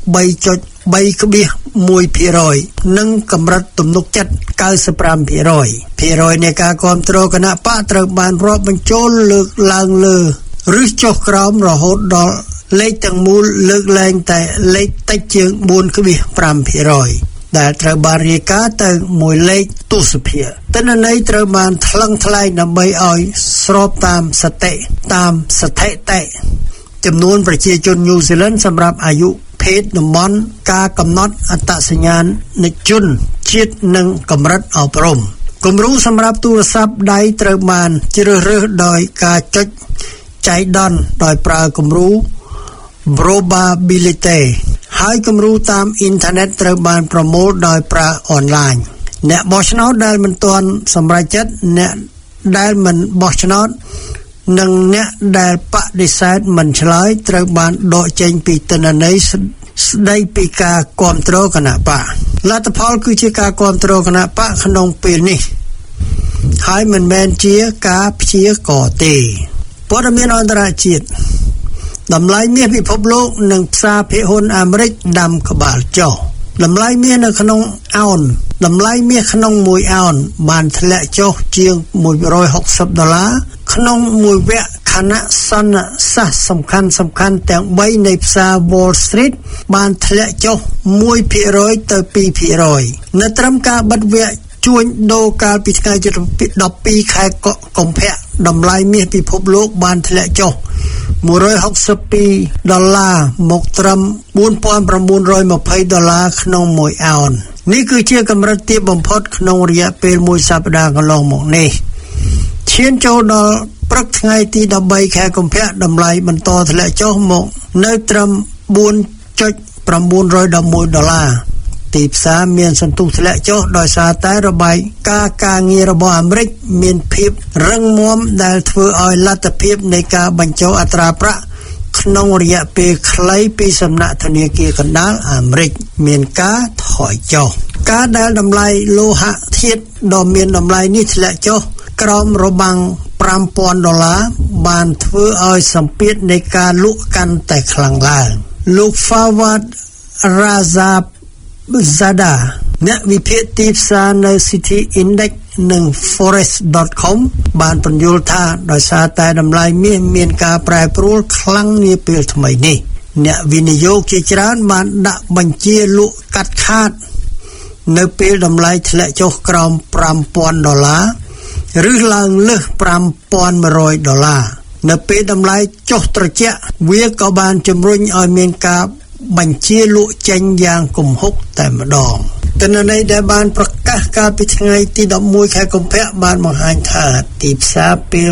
3.1% និងកម្រិតទំនុកចិត្ត 95% ភាគរយនៃការគាំទ្រគណៈបកត្រូវបានរាប់បញ្ចូលលើកឡើងលើឬចុះក្រោមរហូតដល់លេខទាំងមូលលើកលែងតែលេខតិចជាង 4.5% ដែលត្រូវបានរាយការណ៍ទៅមួយលេខទស្សភាគទិន្នន័យត្រូវបានថ្លឹងថ្លែងដើម្បីឲ្យស្របតាមស្ថិតិចំនួនប្រជាជន New Zealand សម្រាប់អាយុភេទតំបន់ការកំណត់អត្តសញ្ញាណជនជាតិនិងកម្រិតអប់រំគំរូសម្រាប់ទូរស័ព្ទដៃត្រូវបានជ្រើសរើសដោយការចុចចៃដន្យដោយប្រើគំរូ probability ហើយគំរូតាមអ៊ីនធឺណិតត្រូវបានប្រមូលដោយប្រើអនឡាញអ្នកបោះឆ្នោតដែលមិនទាន់សម្រេចចិត្តអ្នកដែលមិនបោះឆ្នោតនិងអ្នកដែលបដិសេធមិនឆ្លើយត្រូវបានដកចេញពីទិន្នន័យស្ដីពីការគាំទ្រគណបកលទ្ធផលគឺជាការគាំទ្រគណបកក្នុងពេលនេះហើយមិនមែនជាការព្យាករណ៍ទេព័ត៌មានអន្តរជាតិតម្លៃមាសពិភពលោកនិងផ្សារភាគហ៊ុនអាមេរិកដាំក្បាលចុះតម្លៃមាសនៅក្នុងអោនតម្លៃមាសក្នុង1អោនបានធ្លាក់ចុះជាង$160ក្នុងមួយវគ្គខណៈសន្និសីទសំខាន់ទាំង3នៃផ្សារ Wall Street បានធ្លាក់ចុះ 1% ទៅ 2% នៅត្រឹមការបិទវគ្គជួញដូរកាលពីថ្ងៃទី12ខែកុម្ភៈតម្លៃមាសពិភពលោកបានធ្លាក់ចុះ$162មកត្រឹម$4,920ក្នុង1អោននេះគឺជាកម្រិតទាបបំផុតក្នុងរយៈពេល1សប្តាហ៍កន្លងមកនេះឈានចូលដល់ព្រឹកថ្ងៃទី13ខែកុម្ភៈតម្លៃបន្តធ្លាក់ចុះមកនៅត្រឹម$4.911ទីផ្សារមានសន្ទុះធ្លាក់ចុះដោយសារតែរបាយការណ៍ងាររបស់អាមេរិកមានភាពរឹងមាំដែលធ្វើឲ្យលទ្ធភាពនៃការបញ្ចុះអត្រាប្រាក់ក្នុងរយៈពេលខ្លីពីសំណាក់ធនាគារកណ្ដាលអាមេរិកមានការថយចុះការដែលតម្លៃលោហៈធាតុដ៏មានតម្លៃនេះធ្លាក់ចុះក្រោមរបាំង$5,000បានធ្វើឲ្យសម្ពាធនៃការលក់កាន់តែខ្លាំងឡើងលោក Fawad Razabzada អ្នកវិភាគទីផ្សារនៅ City Index និង Forex.com បានពន្យល់ថាដោយសារតែតម្លៃមាសមានការប្រែប្រួលខ្លាំងនាពេលថ្មីនេះអ្នកវិនិយោគជាច្រើនបានដាក់បញ្ជាលក់កាត់ខាតនៅពេលតម្លៃធ្លាក់ចុះក្រោម$5,000ឬឡើងលើស$5,100នៅពេលតម្លៃចុះត្រជាក់វាក៏បានជំរុញឲ្យមានការបញ្ជាលក់ចេញយ៉ាងគំហុកតែម្ដងទិន្នន័យដែលបានប្រកាសកាលពីថ្ងៃទី11ខែកុម្ភៈបានបង្ហាញថាទីផ្សារ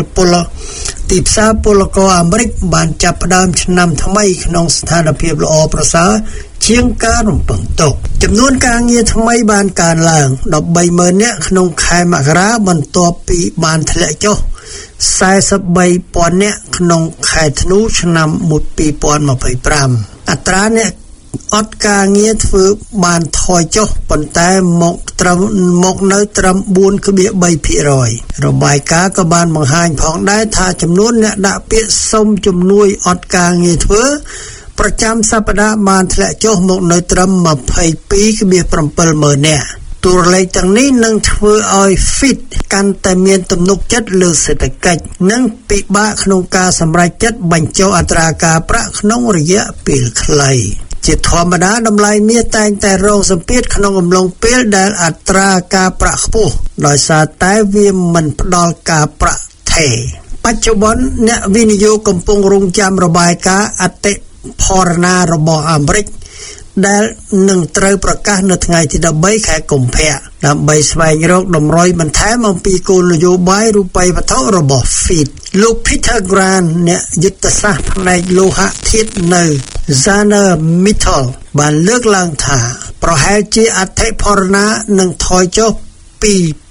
ពលករអាមេរិកបានចាប់ផ្ដើមឆ្នាំថ្មីក្នុងស្ថានភាពល្អប្រសើរជាងការរំពឹងទុកចំនួនការងារថ្មីបានកើនឡើង 13,000 នាក់ក្នុងខែមករាបន្ទាប់ពីបានធ្លាក់ចុះ 43,000 នាក់ក្នុងខែធ្នូឆ្នាំ2025អត្រាអ្នកអត់ការងារធ្វើបានថយចុះប៉ុន្តែមកនៅត្រឹម 4.3% របាយការណ៍ក៏បានបង្ហាញផងដែរថាចំនួនអ្នកដាក់ពាក្យសុំជំនួយអត់ការងារធ្វើប្រចាំសប្តាហ៍បានធ្លាក់ចុះមកនៅត្រឹម 22.700,000 នាក់តួលេខទាំងនេះនឹងធ្វើឲ្យ Fed កាន់តែមានទំនុកចិត្តលើសេដ្ឋកិច្ចនិងពិបាកក្នុងការសម្រេចចិត្តបញ្ចុះអត្រាការប្រាក់ក្នុងរយៈពេលខ្លីជាធម្មតាតម្លៃមាសតែងតែរងសម្ពាធក្នុងអំឡុងពេលដែលអត្រាការប្រាក់ខ្ពស់ដោយសារតែវាមិនផ្ដល់ការប្រាក់ថេរបច្ចុប្បន្នអ្នកវិនិយោគកំពុងរង់ចាំរបាយការណ៍អតិផរណារបស់អាមេរិកដែលនឹងត្រូវប្រកាសនៅថ្ងៃទី13ខែកុម្ភៈដើម្បីស្វែងរកតម្រុយបន្ថែមអំពីគោលនយោបាយរូបិយវត្ថុរបស់ Fed លោក Peter Grant អ្នកយុទ្ធសាស្ត្រផ្នែកលោហៈធាតុនៅ Zaner Mittal បានលើកឡើងថាប្រហែលជាអតិផរណានឹងថយចុះពី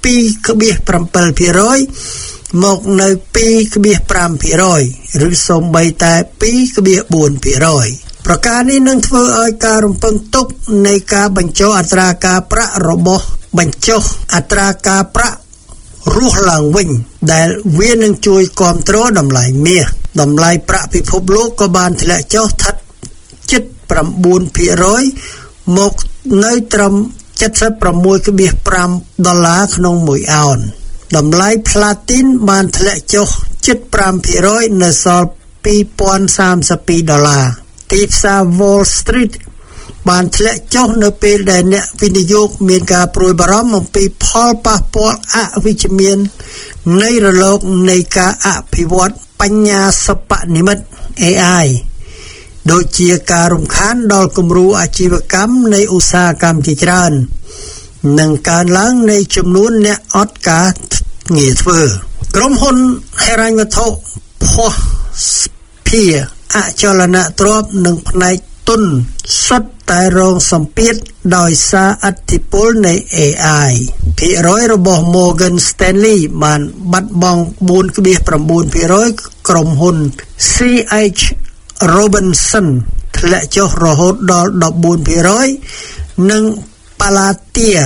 2.7% មកនៅ 2.5% ឬសូម្បីតែ 2.4%ប្រការនេះនឹងធ្វើឲ្យការរំពឹងទុកនៃការបញ្ចុះអត្រាការប្រាក់របស់បញ្ចុះអត្រាការប្រាក់រស់ឡើងវិញដែលវានឹងជួយគាំទ្រតម្លៃមាសតម្លៃប្រាក់ពិភពលោកក៏បានធ្លាក់ចុះស្ថិតជិត 9% មកនៅត្រឹម $76.5 ក្នុង1អោនតម្លៃផ្លាទីនបានធ្លាក់ចុះជិត 5% នៅសល់$2,032ទីផ្សារ Wall Street បានធ្លាក់ចុះនៅពេលដែលអ្នកវិនិយោគមានការព្រួយបារម្ភអំពីផលប៉ះពាល់អវិជ្ជមាននៃរលកនៃការអភិវឌ្ឍបញ្ញាសិប្បនិម្មិត AI ដូចជាការរំខានដល់គំរូអាជីវកម្មនៃឧស្សាហកម្មជាច្រើននិងកើនឡើងនៃចំនួនអ្នកអត់ការងារធ្វើក្រុមហ៊ុនហិរញ្ញវត្ថុភស្តុភារអចលនទ្រព្យនិងផ្នែកទុនសុទ្ធតែរងសម្ពាធដោយសារឥទ្ធិពលនៃ AI ភាគរយរបស់ Morgan Stanley បានបាត់បង់ 4.9% ក្រុមហ៊ុន CH Robinson ធ្លាក់ចុះរហូតដល់ 14% និង Palantir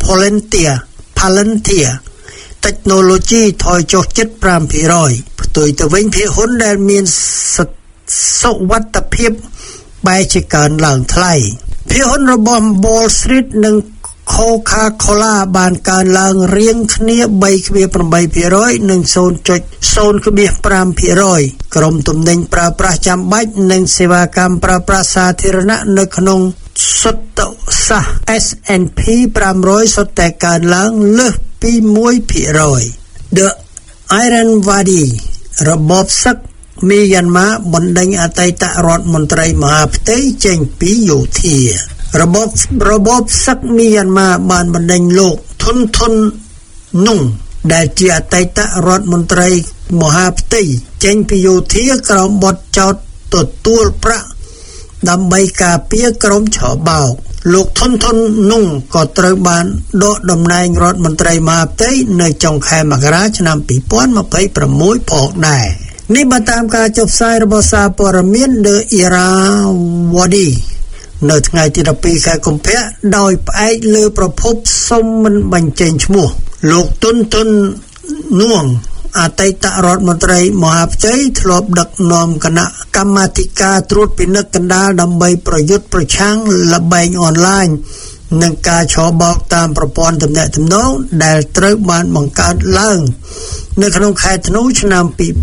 Technology ថយចុះជិត 5% ផ្ទុយទៅវិញភាគហ៊ុនដែលមានសុវត្ថិភាពបែរជាកើនឡើងថ្លៃភាគហ៊ុនរបស់ Wall Street និង Coca-Cola បានកើនឡើងរៀងគ្នា 3.8% និង 0.05% ក្រុមទំនិញប្រើប្រាស់ចាំបាច់និងសេវាកម្មប្រើប្រាស់សាធារណៈនៅក្នុងសុទ្ធសាស S&P 500 សុទ្ធតែកើនឡើងលើសពី 1%The Irrawaddy របបសឹកមីយ៉ាន់ម៉ាបណ្ដេញអតីតរដ្ឋមន្ត្រីមហាផ្ទៃចេញពីយោធារបបសឹកមីយ៉ាន់ម៉ាបានបណ្ដេញលោកធុននុងដែលជាអតីតរដ្ឋមន្ត្រីមហាផ្ទៃចេញពីយោធាក្រោមបទចោទទទួលប្រាក់ដើម្បីការពារក្រុមឆបោកលោកធុននុងក៏ត្រូវបានដកតំណែងរដ្ឋមន្ត្រីមហាផ្ទៃនៅចុងខែមករាឆ្នាំ 2026 ផងដែរនេះបើតាមការចុះផ្សាយរបស់សារព័ត៌មាន The Irrawaddy នៅថ្ងៃទី 12 ខែកុម្ភៈដោយផ្អែកលើប្រភពសុំមិនបញ្ចេញឈ្មោះលោកធុននួងអតីតរដ្ឋមន្ត្រីមហាផ្ទៃធ្លាប់ដឹកនាំគណៈកម្មាធិការត្រួតពិនិត្យកណ្ដាលដើម្បីប្រយុទ្ធប្រឆាំងល្បែងអនឡាញនិងការឆបោកតាមប្រព័ន្ធទំនាក់ទំនងដែលត្រូវបានបង្កើតឡើងនៅក្នុងខែធ្នូឆ្នាំ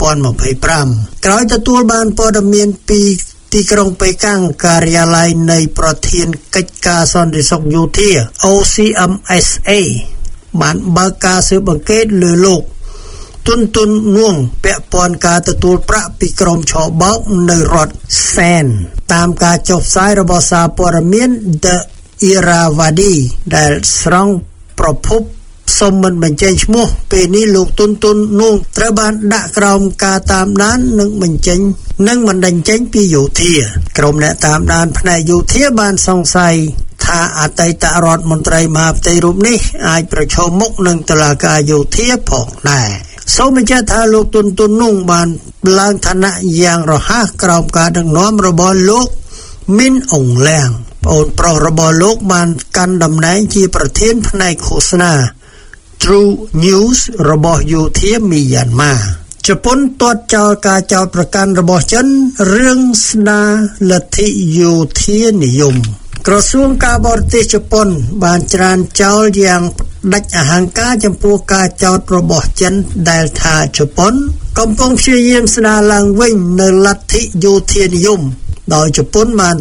2025 ក្រោយទទួលបានព័ត៌មានពីទីក្រុងប៉េកាំងការិយាល័យនៃប្រធានកិច្ចការសន្តិសុខយោធា OCMSA បានបើកការស៊ើបអង្កេតលើលោកទុននួងពាក់ព័ន្ធការទទួលប្រាក់ពីក្រុមឆបោកនៅរដ្ឋសែនតាមការចុះផ្សាយរបស់សារព័ត៌មាន The Irrawaddy ដែលស្រង់ប្រភពសុំមិនបញ្ចេញឈ្មោះពេលនេះលោកទុននួងត្រូវបានដាក់ក្រោមការតាមដាននិងបណ្ដេញចេញពីយោធាក្រុមអ្នកតាមដានផ្នែកយោធាបានសង្ស័យថាអតីតរដ្ឋមន្ត្រីមហាផ្ទៃរូបនេះអាចប្រឈមមុខនឹងតុលាការយោធាផងដែរសូមបញ្ជាក់ថាលោកទុននួងបានឡើងឋានៈយ៉ាងរហ័សក្រោមការដឹកនាំរបស់លោកមីនអុងលៀងប្អូនប្រុសរបស់លោកបានកាន់តំណែងជាប្រធានផ្នែកឃោសនា True News របស់យោធាមីយ៉ាន់ម៉ាជប៉ុនទាត់ចោលការចោទប្រកាន់របស់ចិនរឿងស្ដារលទ្ធិយោធានិយមក្រសួងការបរទេសជប៉ុនបានច្រានចោលយ៉ាងដាច់អហង្ការចំពោះការចោទរបស់ចិនដែលថាជប៉ុនកំពុងព្យាយាមស្ដារឡើងវិញនៅលទ្ធិយោធានិយមដោយជប៉ុនបាន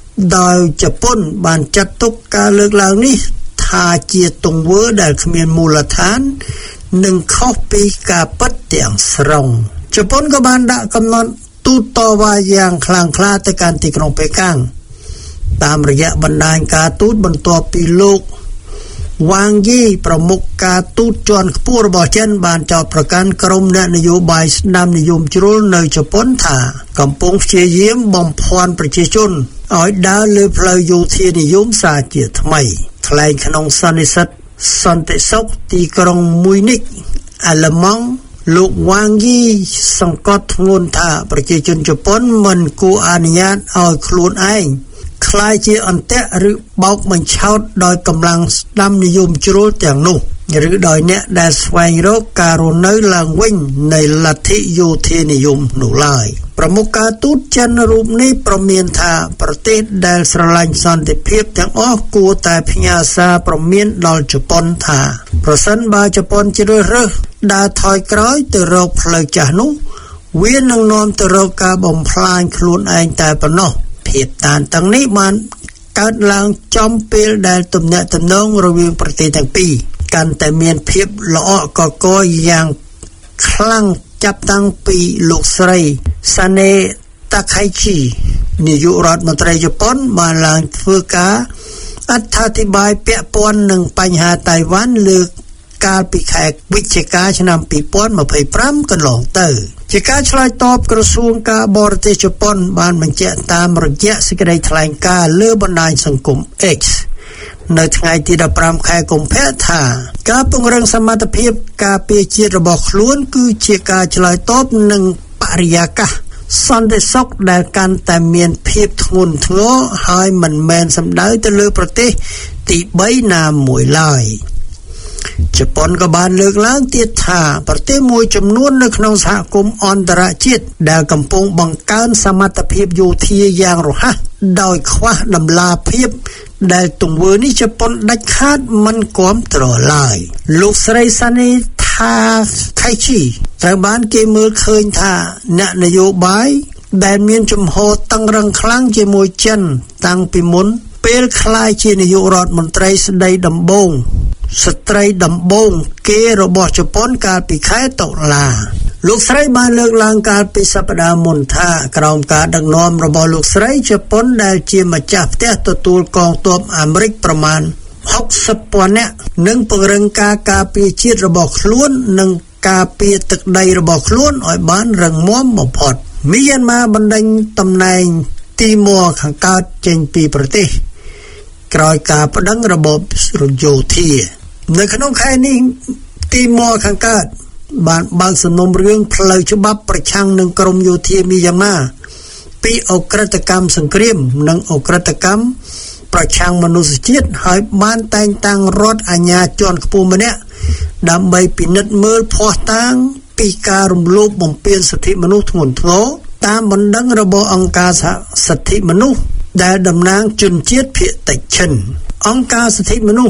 ចាត់ទុកការលើកឡើងនេះថាជាទង្វើដែលគ្មានមូលដ្ឋាននិងខុសពីការពិតទាំងស្រុងជប៉ុនក៏បានដាក់កំណត់ទូតតវ៉ាយ៉ាងខ្លាំងក្លាទៅកាន់ទីក្រុងប៉េកាំងតាមរយៈបណ្ដាញការទូតបន្ទាប់ពីលោកវ៉ាងយីប្រមុខការទូតជាន់ខ្ពស់របស់ចិនបានចោទប្រកាន់ក្រុមអ្នកនយោបាយស្ដាំនិយមជ្រុលនៅជប៉ុនថាកំពុងព្យាយាមបំភាន់ប្រជាជនឲ្យដើរលើផ្លូវយោធានិយមសារជាថ្មីថ្លែងក្នុងសន្និសីទសន្តិសុខទីក្រុងមួយនិកអាឡឺម៉ង់លោកវ៉ាងយីសង្កត់ធ្ងន់ថាប្រជាជនជប៉ុនមិនគួរអនុញ្ញាតឲ្យខ្លួនឯងខ្លាយជាអន្ទាក់ឬបោកបញ្ឆោតដោយកម្លាំងស្ដាំនិយមជ្រុលទាំងនោះឬដោយអ្នកដែលស្វែងរកការរស់នៅឡើងវិញនៃលទ្ធិយោធានិយមនោះឡើយប្រមុខការទូតចិនរូបនេះប្រមានថាប្រទេសដែលស្រឡាញ់សន្តិភាពទាំងអស់គួរតែផ្ញើសារព្រមានដល់ជប៉ុនថាប្រសិនបើជប៉ុនជ្រើសរើសដើរថយក្រោយទៅរកផ្លូវចាស់នោះវានឹងនាំទៅរកការបំផ្លាញខ្លួនឯងតែប៉ុណ្ណោះភាពតានតឹងនេះបានកើតឡើងចំពេលដែលទំនាក់ទំនងរវាងប្រទេសទាំងពីរកាន់តែមានភាពល្អក់កកយ៉ាងខ្លាំងចាប់តាំងពីលោកស្រីសាណេតាខៃជីនាយករដ្ឋមន្ត្រីជប៉ុនបានឡើងធ្វើការអត្ថាធិប្បាយពាក់ព័ន្ធនឹងបញ្ហាតៃវ៉ាន់លើកាលពីខែវិច្ឆិកាឆ្នាំ 2025 កន្លងទៅជាការឆ្លើយតបក្រសួងការបរទេសជប៉ុនបានបញ្ជាក់តាមរយៈសេចក្តីថ្លែងការណ៍លើបណ្ដាញសង្គម X នៅថ្ងៃទី 15 ខែកុម្ភៈថាការពង្រឹងសមត្ថភាពការពារជាតិរបស់ខ្លួនគឺជាការឆ្លើយតបនឹងបរិយាកាសសន្តិសុខដែលកាន់តែមានភាពធ្ងន់ធ្ងរហើយមិនមែនសំដៅទៅលើប្រទេសទី3ណាមួយឡើយជប៉ុនក៏បានលើកឡើងទៀតថាប្រទេសមួយចំនួននៅក្នុងសហគមន៍អន្តរជាតិដែលកំពុងបង្កើនសមត្ថភាពយោធាយ៉ាងរហ័សដោយខ្វះតម្លាភាពដែលទង្វើនេះជប៉ុនដាច់ខាតមិនគាំទ្រឡើយលោកស្រីសានីថាខៃជីត្រូវបានគេមើលឃើញថាអ្នកនយោបាយដែលមានជំហរតឹងរឹងខ្លាំងជាមួយចិនតាំងពីមុនពេលក្លាយជានាយករដ្ឋមន្ត្រីស្ត្រីដំបូងគេរបស់ជប៉ុនកាលពីខែតុលាលោកស្រីបានលើកឡើងកាលពីសប្តាហ៍មុនថាក្រោមការដឹកនាំរបស់លោកស្រីជប៉ុនដែលជាម្ចាស់ផ្ទះទទួលកងទ័ពអាមេរិកប្រមាណ60,000 នាក់នឹងពង្រឹងការការពារជាតិរបស់ខ្លួននិងការពារទឹកដីរបស់ខ្លួនឲ្យបានរឹងមាំបំផុតមីយ៉ាន់ម៉ាបណ្ដេញតំណែងទីម៉ូខាងកើតចេញពីប្រទេសក្រោយការប្តឹងរបបយោធានៅក្នុងខែនេះទីម៉ូខាងកើតបានបើកសំណុំរឿងផ្លូវច្បាប់ប្រឆាំងនឹងក្រមយោធាមីយ៉ាន់ម៉ាពីអក្រិតកម្មសង្គ្រាមនិងអក្រិតកម្មប្រឆាំងមនុស្សជាតិហើយបានតែងតាំងរដ្ឋអាជ្ញាជាន់ខ្ពស់ម្នាក់ដើម្បីពិនិត្យមើលភស្តុតាងពីការរំលោភបំពានសិទ្ធិមនុស្សធ្ងន់ធ្ងរតាមបណ្ដឹងរបស់អង្គការសិទ្ធិមនុស្សដែលតំណាងជនជាតិភាគតិចឈិនអង្គការសិទ្ធិមនុស្ស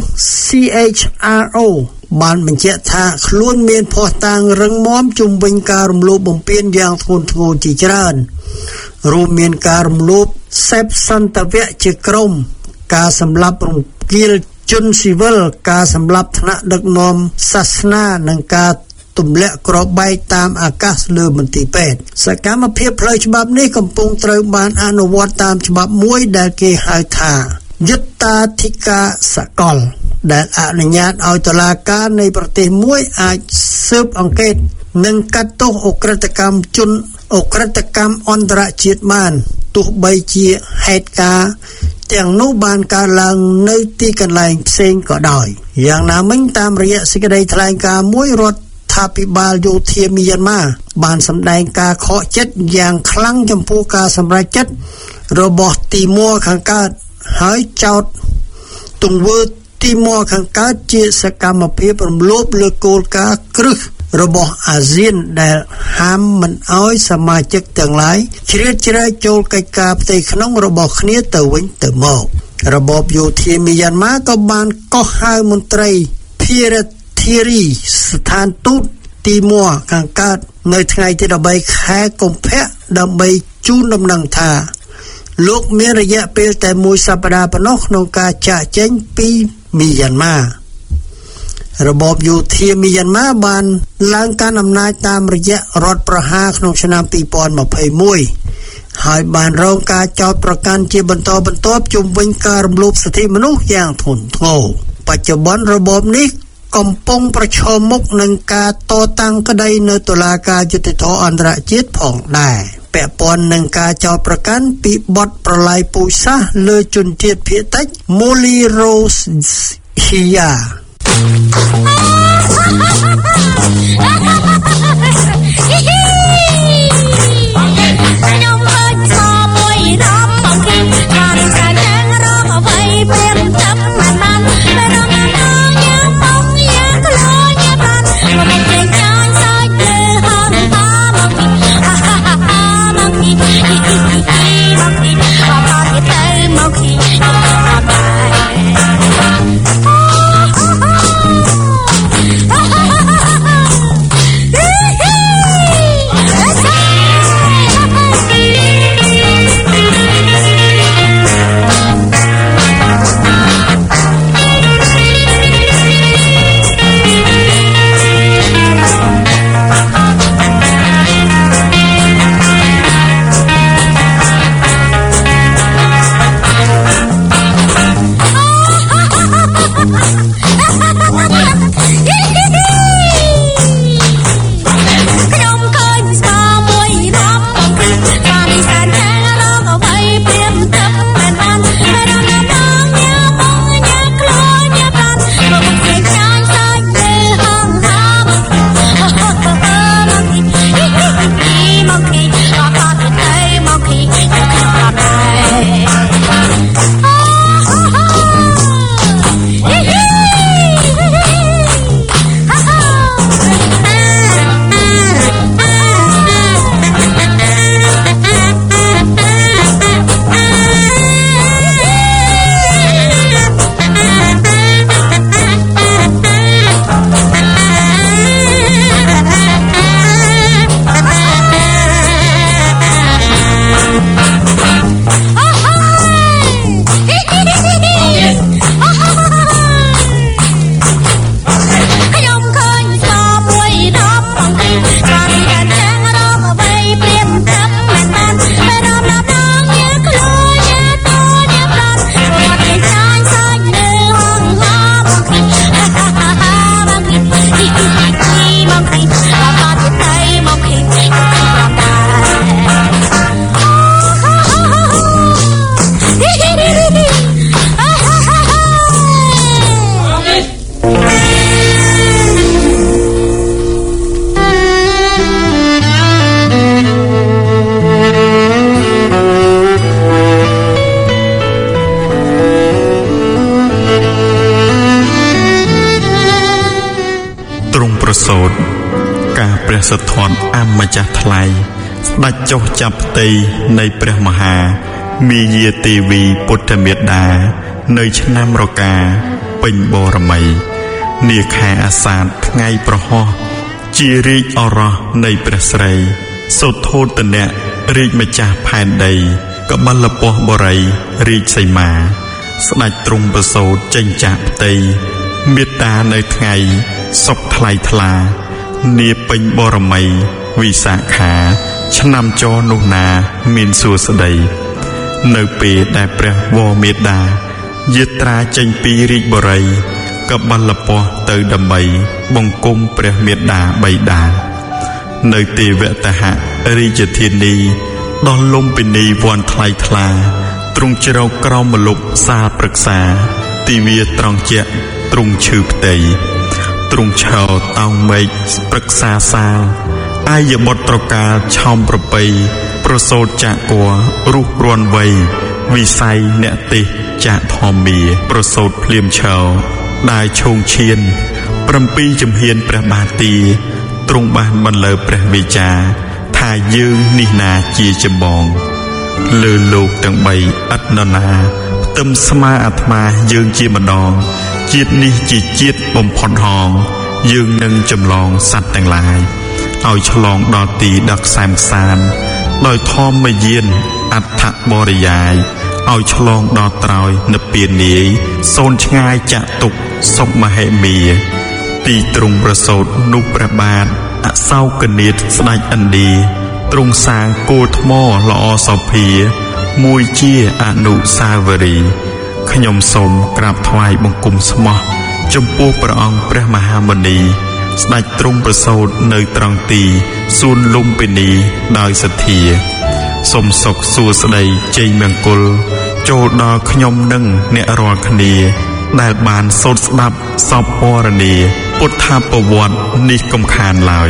CHRO បានបញ្ជាក់ថាខ្លួនមានភស្តុតាងរឹងមាំជុំវិញការរំលោភបំពានយ៉ាងធ្ងន់ធ្ងរជាច្រើនរួមមានការរំលោភសេពសន្តិវៈជាក្រុមការសម្លាប់រង្គាលជនស៊ីវិលការសម្លាប់ថ្នាក់ដឹកនាំសាសនានិងការទម្លាក់គ្រាប់បែកតាមអាកាសលើមន្ទីរពេទ្យសកម្មភាពផ្លូវច្បាប់នេះកំពុងត្រូវបានអនុវត្តតាមច្បាប់មួយដែលគេហៅថាយុត្តាធិការសកលដែលអនុញ្ញាតឲ្យតុលាការនៃប្រទេសមួយអាចស៊ើបអង្កេតនិងកាត់ទោសអក្រិតកម្មអន្តរជាតិបានទោះបីជាហេតុការណ៍ទាំងនោះបានកើតឡើងនៅទីកន្លែងផ្សេងក៏ដោយយ៉ាងណាមិញតាមរយៈសេចក្តីថ្លែងការណ៍មួយរដ្ឋាភិបាលយោធាមីយ៉ាន់ម៉ាបានសម្ដែងការខកចិត្តយ៉ាងខ្លាំងចំពោះការសម្រេចចិត្តរបស់ទីម៉ូខាងកើតហើយចោទទង្វើទីម៉ូខាងកើតជាសកម្មភាពរំលោភលើគោលការណ៍គ្រឹះរបស់អាស៊ានដែលហាមមិនអោយសមាជិកទាំងឡាយជ្រៀតជ្រែកចូលកិច្ចការផ្ទៃក្នុងរបស់គ្នាទៅវិញទៅមករបបយោធាមីយ៉ាន់ម៉ាក៏បានកោះហៅមន្ត្រីភារធារីស្ថានទូតទីម៉ូខាងកើតនៅថ្ងៃទី13ខែកុម្ភៈដើម្បីជូនដំណឹងថាលោកមានរយៈពេលតែមួយសប្តាហ៍ប៉ុណ្ណោះក្នុងការចាកចេញពីមីយ៉ាន់ម៉ារបបយោធាមីយ៉ាន់ម៉ាបានឡើងកាន់អំណាចតាមរយៈរដ្ឋប្រហារក្នុងឆ្នាំ2021ហើយបានរងការចោទប្រកាន់ជាបន្តបន្ទាប់ជុំវិញការរំលោភសិទ្ធិមនុស្សយ៉ាងធ្ងន់ធ្ងរបច្ចុប្បន្នរបបនេះកំពុងប្រឈមមុខនឹងការតតាំងក្តីនៅតុលាការយុត្តិធម៌អន្តរជាតិផងដែរពាក់ព័ន្ធនឹងការចោទប្រកាន់ពីបទប្រឡាយពូជសាសន៍លើជនជាតិភាគតិច Molly Rose Hia ទ្រង់ប្រសូតការព្រះសទ្ធត្ថអម្ចាស់ថ្លៃស្ដេចចុះចាប់ផ្ទៃនៃព្រះមហាមាយាទេវីពុទ្ធមេត្តានៅឆ្នាំរកាពេញបរមីនាខែអាសាឍថ្ងៃប្រហោះជារាជឱរសនៃព្រះស្រីសុទ្ធោទនៈរាជម្ចាស់ផែនដីកបលពស់បរិយរាជសីមាស្ដេចទ្រង់ប្រសូតចេញចាកផ្ទៃមេត្តានៅថ្ងៃសុក្រថ្លៃថ្លានាពេញបរមីវិសាខាឆ្នាំចនោះណាមានសួស្តីនៅពេលដែលព្រះវរមេត្តាយាត្រាចេញពីរាជបុរីកបលពស់ទៅដើម្បីបង្គំព្រះមេត្តាបិតានៅទេវតហរាជធានីដោះលំពិនីវ័នថ្លៃថ្លាទ្រង់ជ្រកក្រោមម្លប់សាលប្រឹក្សាទីវាត្រង់ជាទ្រង់ឈឺផ្ទៃទ្រង់ឈរតោងមេឃប្រឹក្សាសាលអាយបុត្រកាលឆោមប្រពៃប្រសូតចាក័ររុះរាន់វ័យវិស័យអ្នកទេសចាកធម្មាប្រសូតភ្លាមឈរដើរឈោងឈាន7ជំហានព្រះបាទទីទ្រង់បានបន្លឺព្រះវិចាថាយើងនេះណាជាចម្បងលើលោកទាំង3ឥតនរណាផ្ទឹមស្មាអាត្មាយើងជាម្ដងជាតិនេះជាជាតិបំផុតហងយើងនឹងចម្លងសត្វទាំងឡាយឲ្យឆ្លងដល់ទីដឹកខ្សែមខ្សានដោយធម្មយានអដ្ឋបរិយាយឲ្យឆ្លងដល់ត្រើយនិព្វាននាយសូនឆ្ងាយចាក់ទុកសុខមហិមាទីទ្រង់ប្រសូតនោះព្រះបាទអសោកនាថស្ដេចឥណ្ឌាទ្រង់សាងគោលថ្មល្អសោភាមួយជាអនុស្សាវរីយ៍ខ្ញុំសូមក្រាបថ្វាយបង្គំស្មោះចំពោះព្រះអង្គព្រះមហាមុនីស្ដេចទ្រង់ប្រសូតនៅត្រង់ទីសួនលំពិនីដោយសទ្ធាសូមសុខសួស្តីជ័យមង្គលចូលដល់ខ្ញុំនិងអ្នករាល់គ្នាដែលបានសូត្រស្ដាប់សពពរនីពុទ្ធាប្រវត្តិនេះកំខានឡើយ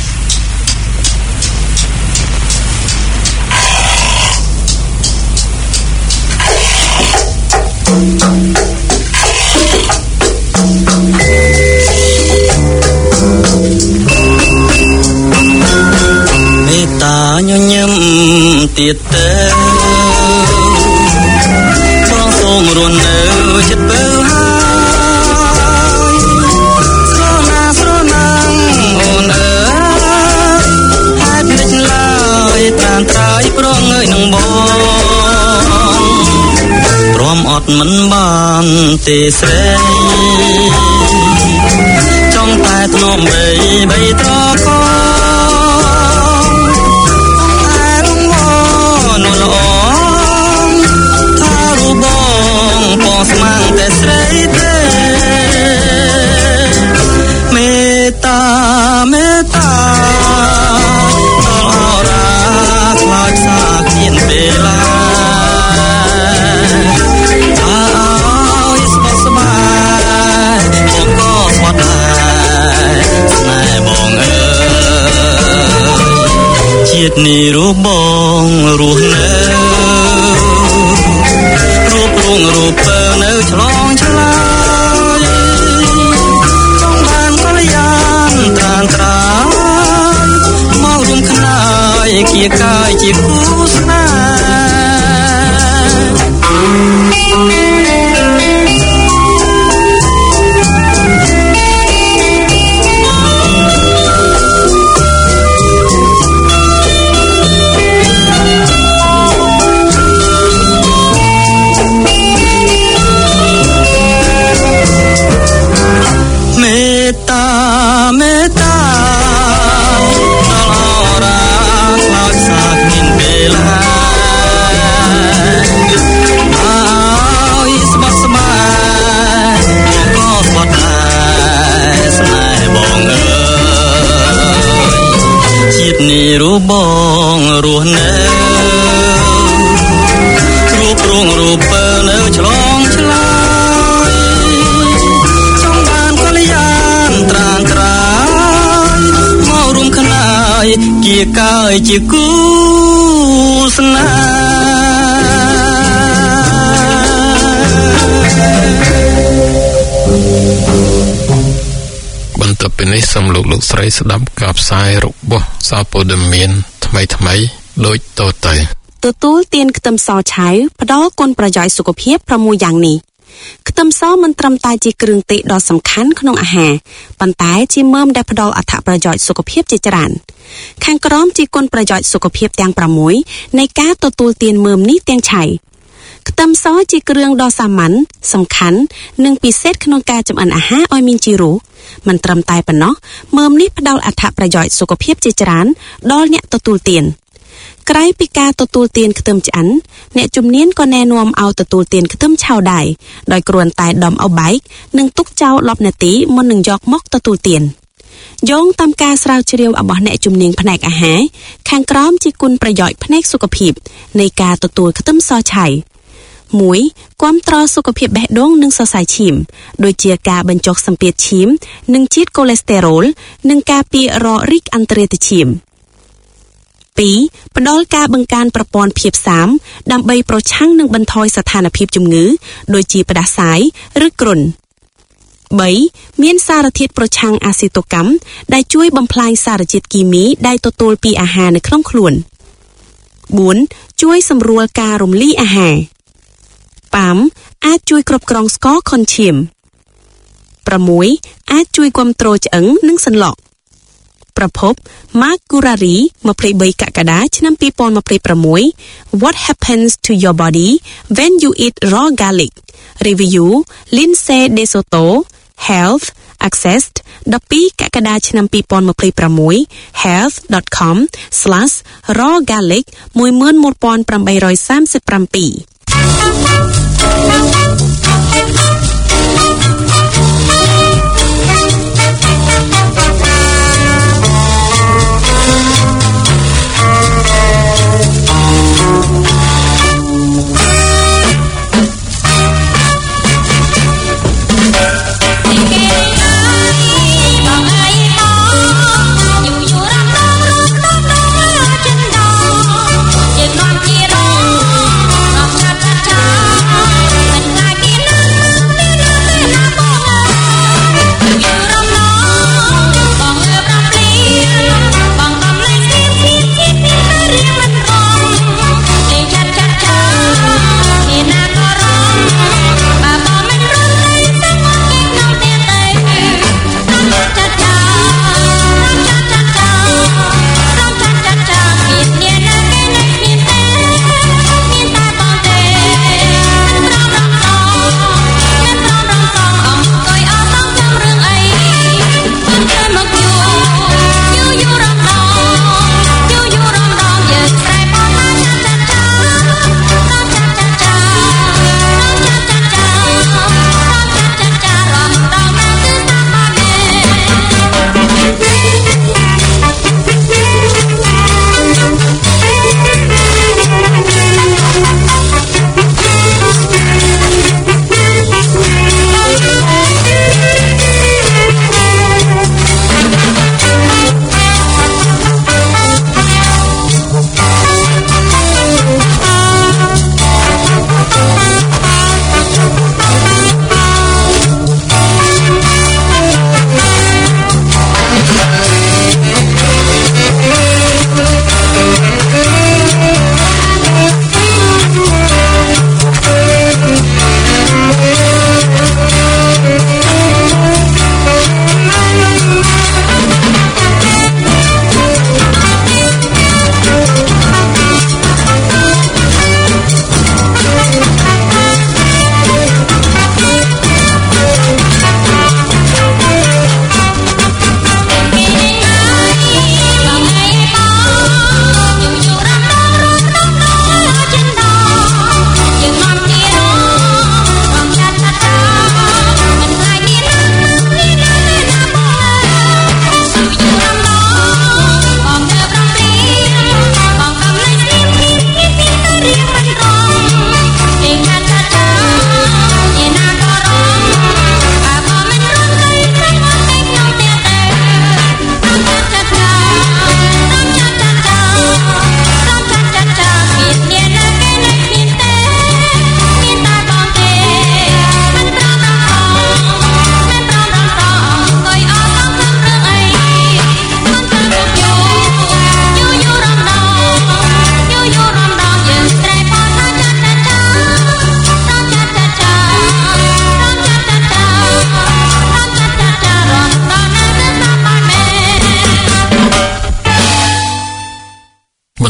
មេត្តាញញឹមទៀតទៅបងសូមរស់នៅចិត្តពើហើយស្រណាងអូនអើយហេតុនេះឡើយតានត្រើយប្រងើយនឹងបងព្រមអត់មិនបានទេស្រីចង់តែធ្នមបីត្រកស្មានតែស្រីទេមេត្តាមេត្តាដល់អរាខ្លោចសាគៀនពេលឡាឲ្យស្បស្បាយបងក៏ស្វាត់ដែរស្នេហ៍បងអើយជាតិនេះរូបបងរស់នៅរូបពើនៅឆ្លងឆ្លើយចង់បានកល្យានត្រានត្រាយមករួមខ្នាយគៀកាយជាគូស្នេរូបបងរស់នៅរូបរងរូបពើនៅឆ្លងឆ្លើយចង់បានកល្យានត្រានត្រាយមករួមខ្នាយគៀកាយជាគូស្នេហ៍បន្ទាប់ពីនេះសូមលោកស្រីស្ដាប់ការផ្សាយរបស់សារព័ត៌មានថ្មីដូចតទៅទទួលទានខ្ទឹមសឆៅផ្ដល់គុណប្រយោជន៍សុខភាព6យ៉ាងនេះខ្ទឹមសមិនត្រឹមតែជាគ្រឿងទេសដ៏សំខាន់ក្នុងអាហារប៉ុន្តែជាមើមដែលផ្ដល់អត្ថប្រយោជន៍សុខភាពជាច្រើនខាងក្រោមជាគុណប្រយោជន៍សុខភាពទាំង6នៃការទទួលទានមើមនេះទាំងឆៅខ្ទឹមសជាគ្រឿងដ៏សាមញ្ញសំខាន់និងពិសេសក្នុងការចម្អិនអាហារឲ្យមានជីរស់មិនត្រឹមតែប៉ុណ្ណោះមើមនេះផ្ដល់អត្ថប្រយោជន៍សុខភាពជាច្រើនដល់អ្នកទទួលទានក្រៅពីការទទួលទានខ្ទឹមឆ្អិនអ្នកជំនាញក៏ណែនាំឲ្យទទួលទានខ្ទឹមឆៅដែរដោយគ្រាន់តែដុំឲ្យបែកនិងទុកចោល10នាទីមុននឹងយកមកទទួលទានយោងតាមការស្រាវជ្រាវរបស់អ្នកជំនាញផ្នែកអាហារខាងក្រោមជាគុណប្រយោជន៍ផ្នែកសុខភាពនៃការទទួលខ្ទឹមសឆៅ1. គាំទ្រសុខភាពបេះដូងនិងសរសៃឈាមដូចជាការបញ្ចុះសម្ពាធឈាមនិងជាតិកូលេស្តេរ៉ុលនិងការពាររោគរីកអន្តរជាតិឈាម 2. ផ្ដល់ការបង្កើនប្រព័ន្ធភាពស៊ាំដើម្បីប្រឆាំងនិងបន្ថយស្ថានភាពជំងឺដូចជាផ្ដាសាយឬគ្រុន 3. មានសារធាតុប្រឆាំងអាស៊ីតូកម្មដែលជួយបំផ្លាញសារជាតិគីមីដែលទទួលពីអាហារនៅក្នុងខ្លួន 4. ជួយសម្រួលការរំលាយអាហារ 5. អាចជួយគ្រប់គ្រងស្ករខុនឈាម 6. អាចជួយគាំទ្រឆ្អឹងនិងសន្លក់ប្រភព Mark Gurari 23 កក្កដាឆ្នាំ2026 What happens to your body when you eat raw garlic Review Lindsay DeSoto Health Access 12 កក្កដាឆ្នាំ2026 health.com/raw garlic 11837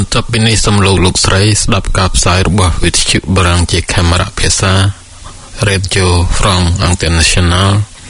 បន្ទាប់ពីនេះសូមលោកស្រីស្ដាប់ការផ្សាយរបស់វិទ្យុបារាំងជាកាមេរ៉ាភាសា Radio France International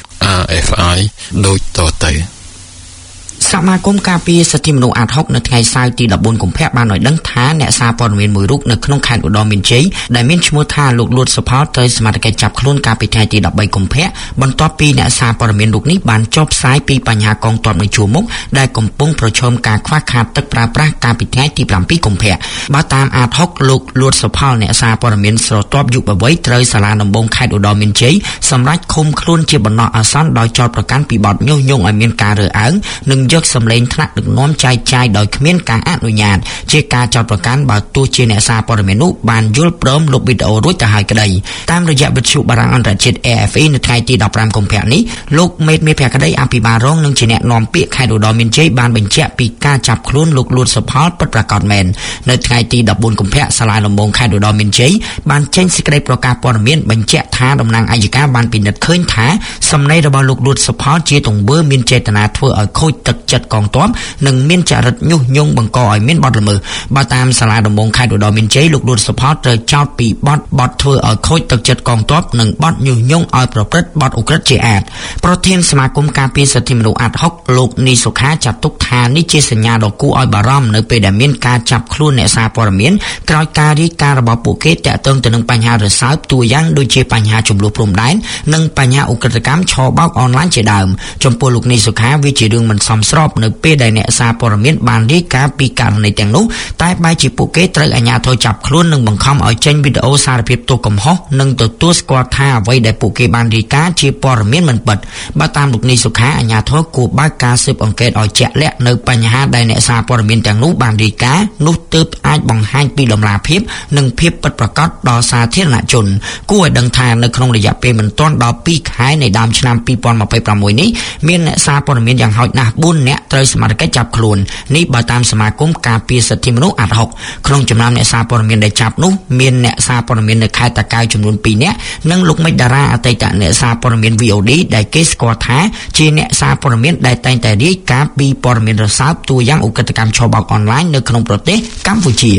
RFI ដូចតទៅសមាគមការពារសិទ្ធិមនុស្សអាត60នៅថ្ងៃសៅរ៍ទី14កុម្ភៈបានឲ្យដឹងថាអ្នកសារព័ត៌មានមួយរូបនៅក្នុងខេត្តឧត្តរមានជ័យដែលមានឈ្មោះថាលោកលួតសុផលត្រូវសមត្ថកិច្ចចាប់ខ្លួនកាលពីថ្ងៃទី13កុម្ភៈបន្ទាប់ពីអ្នកសារព័ត៌មានរូបនេះបានចុះផ្សាយពីបញ្ហាកងទ័ពនៅជួរមុខដែលកំពុងប្រឈមការខ្វះខាតទឹកប្រើប្រាស់កាលពីថ្ងៃទី7កុម្ភៈបើតាមអាត60លោកលួតសុផលអ្នកសារព័ត៌មានស្រទាប់យុវវ័យត្រូវសាលាដំបងខេត្តឧត្តរមានជ័យសម្រេចឃុំខ្លួនជាបណ្ដោះអាសន្នដោយចោទប្រកាន់ពីបទញុះញង់ឲ្យមានការរើសអើងនិងយកសម្លេងថ្នាក់ដឹកនាំចែកចាយដោយគ្មានការអនុញ្ញាតជាការចោទប្រកាន់បើទោះជាអ្នកសារព័ត៌មាននោះបានយល់ព្រមលុបវីដេអូរួចទៅហើយក្តីតាមរយៈវិទ្យុបារាំងអន្តរជាតិ AFE នៅថ្ងៃទី15កុម្ភៈនេះលោកមេធាវីភក្តីអភិបាលរងនិងជាអ្នកនាំពាក្យខេត្តឧត្តរមានជ័យបានបញ្ជាក់ពីការចាប់ខ្លួនលោកលួតសុផលពិតប្រាកដមែននៅថ្ងៃទី14កុម្ភៈសាលាដំបងខេត្តឧត្តរមានជ័យបានចេញសេចក្តីប្រកាសព័ត៌មានបញ្ជាក់ថាតំណាងអัยការបានពិនិត្យឃើញថាសំណេររបស់លោកលួតសុផលជាទង្វើមានចេតនាធ្វើឲ្យខូចទឹកចិត្តកងទ័ពនិងមានចរិតញុះញង់បង្កឲ្យមានបទល្មើសបើតាមសាលាដំបងខេត្តឧត្តរមានជ័យលោកលួតសុផលត្រូវចោទពីបទធ្វើឲ្យខូចទឹកចិត្តកងទ័ពនិងបទញុះញង់ឲ្យប្រព្រឹត្តបទឧក្រិដ្ឋជាអាតប្រធានសមាគមការពារសិទ្ធិមនុស្សអាត60លោកនីសុខាចាត់ទុកថានេះជាសញ្ញាដ៏គួរឲ្យបារម្ភនៅពេលដែលមានការចាប់ខ្លួនអ្នកសារព័ត៌មានក្រោយការរាយការណ៍របស់ពួកគេទាក់ទងទៅនឹងបញ្ហារសើបតួយ៉ាងដូចជាបញ្ហាចំនួនព្រំដែននិងបញ្ហាឧក្រិដ្ឋកម្មឆបោកអនឡាញជាដើមចំពោះលោកនីសុខាវាជារឿងមិនសមស្របនៅពេលដែលអ្នកសារព័ត៌មានបានរាយការណ៍ពីករណីទាំងនោះតែបែរជាពួកគេត្រូវអាជ្ញាធរចាប់ខ្លួននិងបង្ខំឲ្យចេញវីដេអូសារភាពទោសកំហុសនិងទទួលស្គាល់ថាអ្វីដែលពួកគេបានរាយការណ៍ជាព័ត៌មានមិនពិតបើតាមលោកនីសុខាអាជ្ញាធរគួរបើកការស៊ើបអង្កេតឲ្យជាក់លាក់នៅបញ្ហាដែលអ្នកសារព័ត៌មានទាំងនោះបានរាយការណ៍នោះទើបអាចបង្ហាញពីតម្លាភាពនិងភាពពិតប្រាកដដល់សាធារណជនគួរឲ្យដឹងថានៅក្នុងរយៈពេលមិនទាន់ដល់2ខែនៃដើមឆ្នាំ2026នេះមានអ្នកសារព័ត៌មានយ៉ាងហោចណាស់4នាក់ត្រូវសមត្ថកិច្ចចាប់ខ្លួននេះបើតាមសមាគមការពារសិទ្ធិមនុស្សអាត60ក្នុងចំណោមអ្នកសារព័ត៌មានដែលចាប់នោះមានអ្នកសារព័ត៌មាននៅខេត្តតាកែវចំនួន2នាក់និងលោកមេឃតារាអតីតអ្នកសារព័ត៌មាន VOD ដែលគេស្គាល់ថាជាអ្នកសារព័ត៌មានដែលតែងតែរាយការណ៍ពីព័ត៌មានរសើបតួយ៉ាងឧក្រិដ្ឋកម្មឆបោកអនឡាញនៅក្នុងប្រទេសកម្ពុជា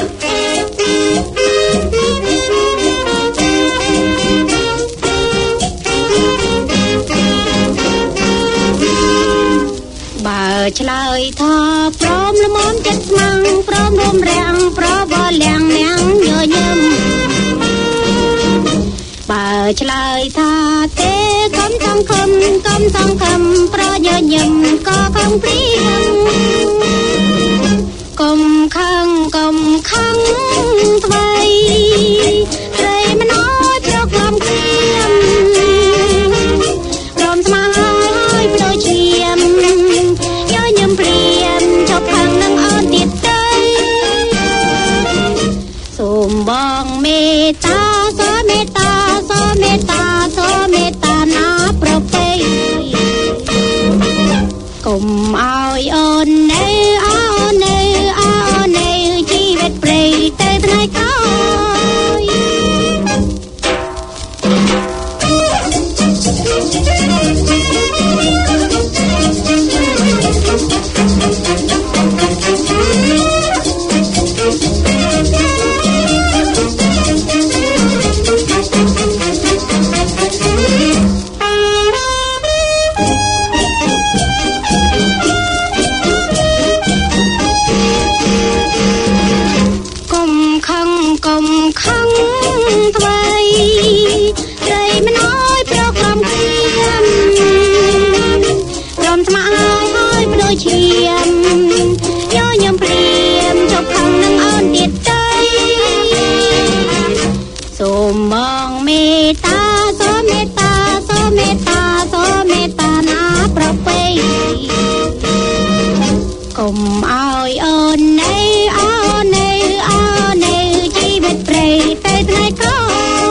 ឆ្លើយថាព្រមល្មមចិត្តស្មងព្រមរួមរាំងប្របលៀងនាងញញឹមបើឆ្លើយថាទេកុំសង្ឃឹមប្រញញឹមក៏ខំព្រៀងកុំខឹងថ្មីព្រៃមិនអើយប្រកំគ្នាព្រមស្មងហើយបដូរឈាមព្រៀនចប់ខាងនឹងអូនទៀតទៅសូមបងមេត្តាសូមមេត្តាណាប្រពៃកុំឲ្យអូននៅជីវិតព្រៃទៅថ្ងៃក្រោយកុំឲ្យអូននៅជីវិតព្រៃទៅថ្ងៃក្រោយ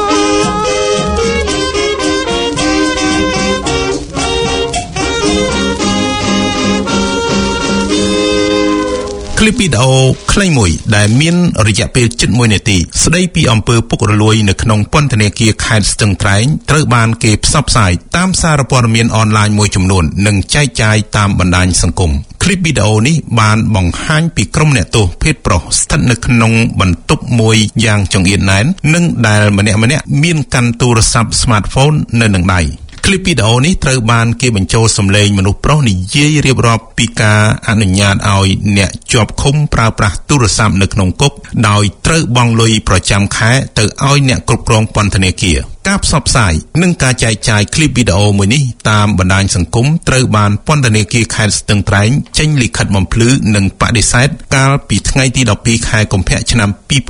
คลิปវីដេអូខ្លីមួយដែលមានរយៈពេលជិត1នាទីស្ដីពីអំពើពុករលួយនៅក្នុងពន្ធនាគារខេត្តស្ទឹងត្រែងត្រូវបានគេផ្សព្វផ្សាយតាមសារព័ត៌មានអនឡាញមួយចំនួននិងចែកចាយតាមបណ្ដាញសង្គមคลิปវីដេអូនេះបានបង្ហាញពីក្រុមអ្នកទោសភេទប្រុសស្ថិតនៅក្នុងបន្ទប់មួយយ៉ាងចង្អៀតណែននិងដែលម្នាក់ៗមានកាន់ទូរស័ព្ទ smartphone នៅនឹងដៃคลิปវីដេអូនេះត្រូវបានគេបញ្ចូលសំឡេងមនុស្សប្រុសនិយាយរៀបរាប់ពីការអនុញ្ញាតឲ្យអ្នកជាប់ឃុំប្រើប្រាស់ទូរស័ព្ទនៅក្នុងគុកដោយត្រូវបង់លុយប្រចាំខែទៅឲ្យអ្នកគ្រប់គ្រងពន្ធនាគារការផ្សព្វផ្សាយនិងការចែកចាយคลิปវីដេអូមួយនេះតាមបណ្ដាញសង្គមត្រូវបានពន្ធនាគារខេត្តស្ទឹងត្រែងចេញលិខិតបំភ្លឺនិងបដិសេធកាលពីថ្ងៃទី12ខែកុម្ភៈឆ្នាំ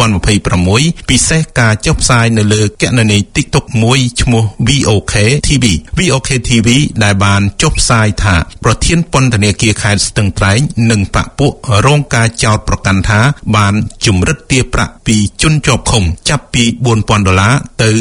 2026ពិសេសការចុះផ្សាយនៅលើគណនី TikTok មួយឈ្មោះ VOK TV VOK TV ដែលបានចុះផ្សាយថាប្រធានពន្ធនាគារខេត្តស្ទឹងត្រែងនិងបកពួករងការចោទប្រកាន់ថាបានជំរិតទារប្រាក់ពីជនជាប់ឃុំចាប់ពី$4,000ទៅ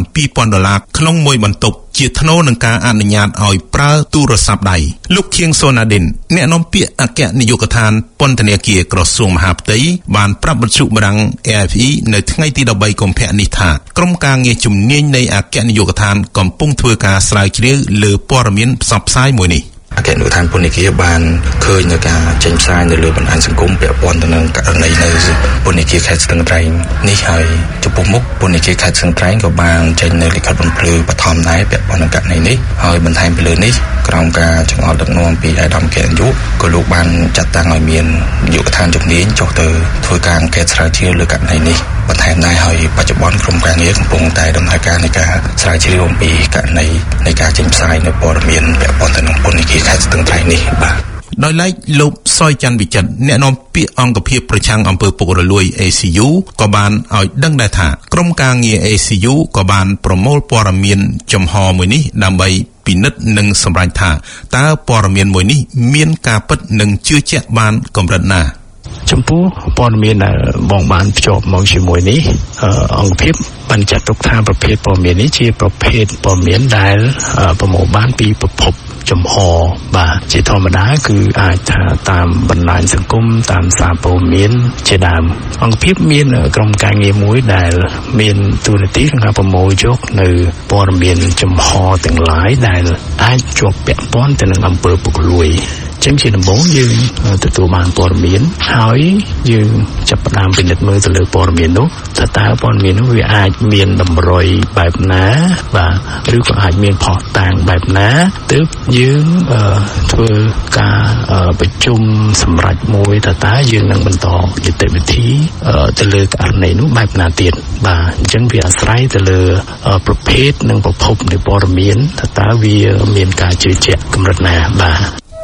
$7,000ក្នុងមួយបន្ទប់ជាថ្នូរនឹងការអនុញ្ញាតឲ្យប្រើទូរស័ព្ទដៃលោកខៀងសូណាឌិនអ្នកនាំពាក្យអគ្គនាយកដ្ឋានពន្ធនាគារក្រសួងមហាផ្ទៃបានប្រាប់វិទ្យុបារាំង AFE នៅថ្ងៃទី13កុម្ភៈនេះថាក្រុមការងារជំនាញនៃអគ្គនាយកដ្ឋានកំពុងធ្វើការស្រាវជ្រាវលើព័ត៌មានផ្សព្វផ្សាយមួយនេះអគ្គនាយកដ្ឋានពន្ធនាគារបានឃើញនៅការចេញផ្សាយនៅលើបណ្ដាញសង្គមពាក់ព័ន្ធទៅនឹងករណីនៅពន្ធនាគារខេត្តស្ទឹងត្រែងនេះហើយចំពោះមុខពន្ធនាគារខេត្តស្ទឹងត្រែងក៏បានចេញនៅលិខិតបំភ្លឺបឋមដែរពាក់ព័ន្ធនឹងករណីនេះហើយបន្ថែមពីលើនេះក្រោមការចង្អុលដឹកនាំពីអាយដាមអគ្គនាយកក៏លោកបានចាត់តាំងឲ្យមាននាយកដ្ឋានជំនាញចុះទៅធ្វើការអង្កេតស្រាវជ្រាវលើករណីនេះបន្ថែមដែរហើយបច្ចុប្បន្នក្រុមការងារកំពុងតែដំណើរការនៃការស្រាវជ្រាវអំពីករណីនៃការចេញផ្សាយនៅព័ត៌មានពាក់ព័ន្ធទៅនឹងពន្ធនាគារខេត្តស្ទឹងត្រែងនេះបាទដោយឡែកលោកសយច័ន្ទវិចិត្រអ្នកនាំពាក្យអង្គភាពប្រឆាំងអំពើពុករលួយ ACU ក៏បានឲ្យដឹងដែរថាក្រុមការងារ ACU ក៏បានប្រមូលព័ត៌មានចំហមួយនេះដើម្បីពិនិត្យនិងសម្រេចថាតើព័ត៌មានមួយនេះមានការពិតនិងជឿជាក់បានកម្រិតណាចំពោះព័ត៌មានដែលបងបានភ្ជាប់មកជាមួយនេះអង្គភាពបានចាត់ទុកថាប្រភេទព័ត៌មាននេះជាប្រភេទព័ត៌មានដែលប្រមូលបានពីប្រភពចំហបាទជាធម្មតាគឺអាចថាតាមបណ្ដាញសង្គមតាមសារព័ត៌មានជាដើមអង្គភាពមានក្រុមការងារមួយដែលមានតួនាទីក្នុងការប្រមូលយកនៅព័ត៌មានចំហទាំងឡាយដែលអាចជាប់ពាក់ព័ន្ធទៅនឹងអំពើពុករលួយចឹងជាដំបូងយើងទទួលបានព័ត៌មានហើយយើងចាប់ផ្ដើមពិនិត្យមើលទៅលើព័ត៌មាននោះថាតើព័ត៌មាននោះវាអាចមានតម្រុយបែបណាបាទឬក៏អាចមានផុសតាងបែបណាទើបយើងធ្វើការប្រជុំសម្រាប់មួយថាតើយើងនឹងបន្តនីតិវិធីទៅលើករណីនោះបែបណាទៀតបាទអញ្ចឹងវាអាស្រ័យទៅលើប្រភេទនិងប្រភពនៃព័ត៌មានថាតើវាមានការជឿជាក់កម្រិតណាបាទ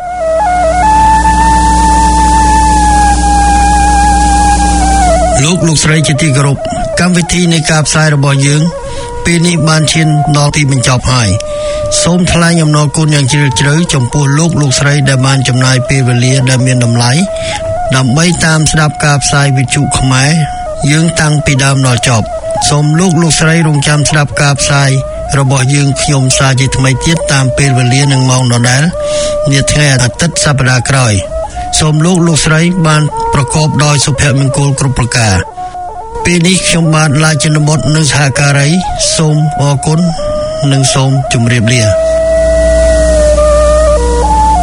លោកស្រីជាទីគោរពកម្មវិធីនៃការផ្សាយរបស់យើងពេលនេះបានឈានដល់ទីបញ្ចប់ហើយសូមថ្លែងអំណរគុណយ៉ាងជ្រាលជ្រៅចំពោះលោកស្រីដែលបានចំណាយពេលវេលាដែលមានតម្លៃដើម្បីតាមស្ដាប់ការផ្សាយវិទ្យុខ្មែរយើងតាំងពីដើមដល់ចប់សូមលោកស្រីរងចាំស្ដាប់ការផ្សាយរបស់យើងខ្ញុំសារជាថ្មីទៀតតាមពេលវេលានិងម៉ោងដដែលនាថ្ងៃអាទិត្យសប្តាហ៍ក្រោយសូមលោកស្រីបានប្រកបដោយសុភមង្គលគ្រប់ប្រការពេលនេះខ្ញុំបាទឡាយជនបុត្រនិងសហការីសូមអរគុណនិងសូមជម្រាបលា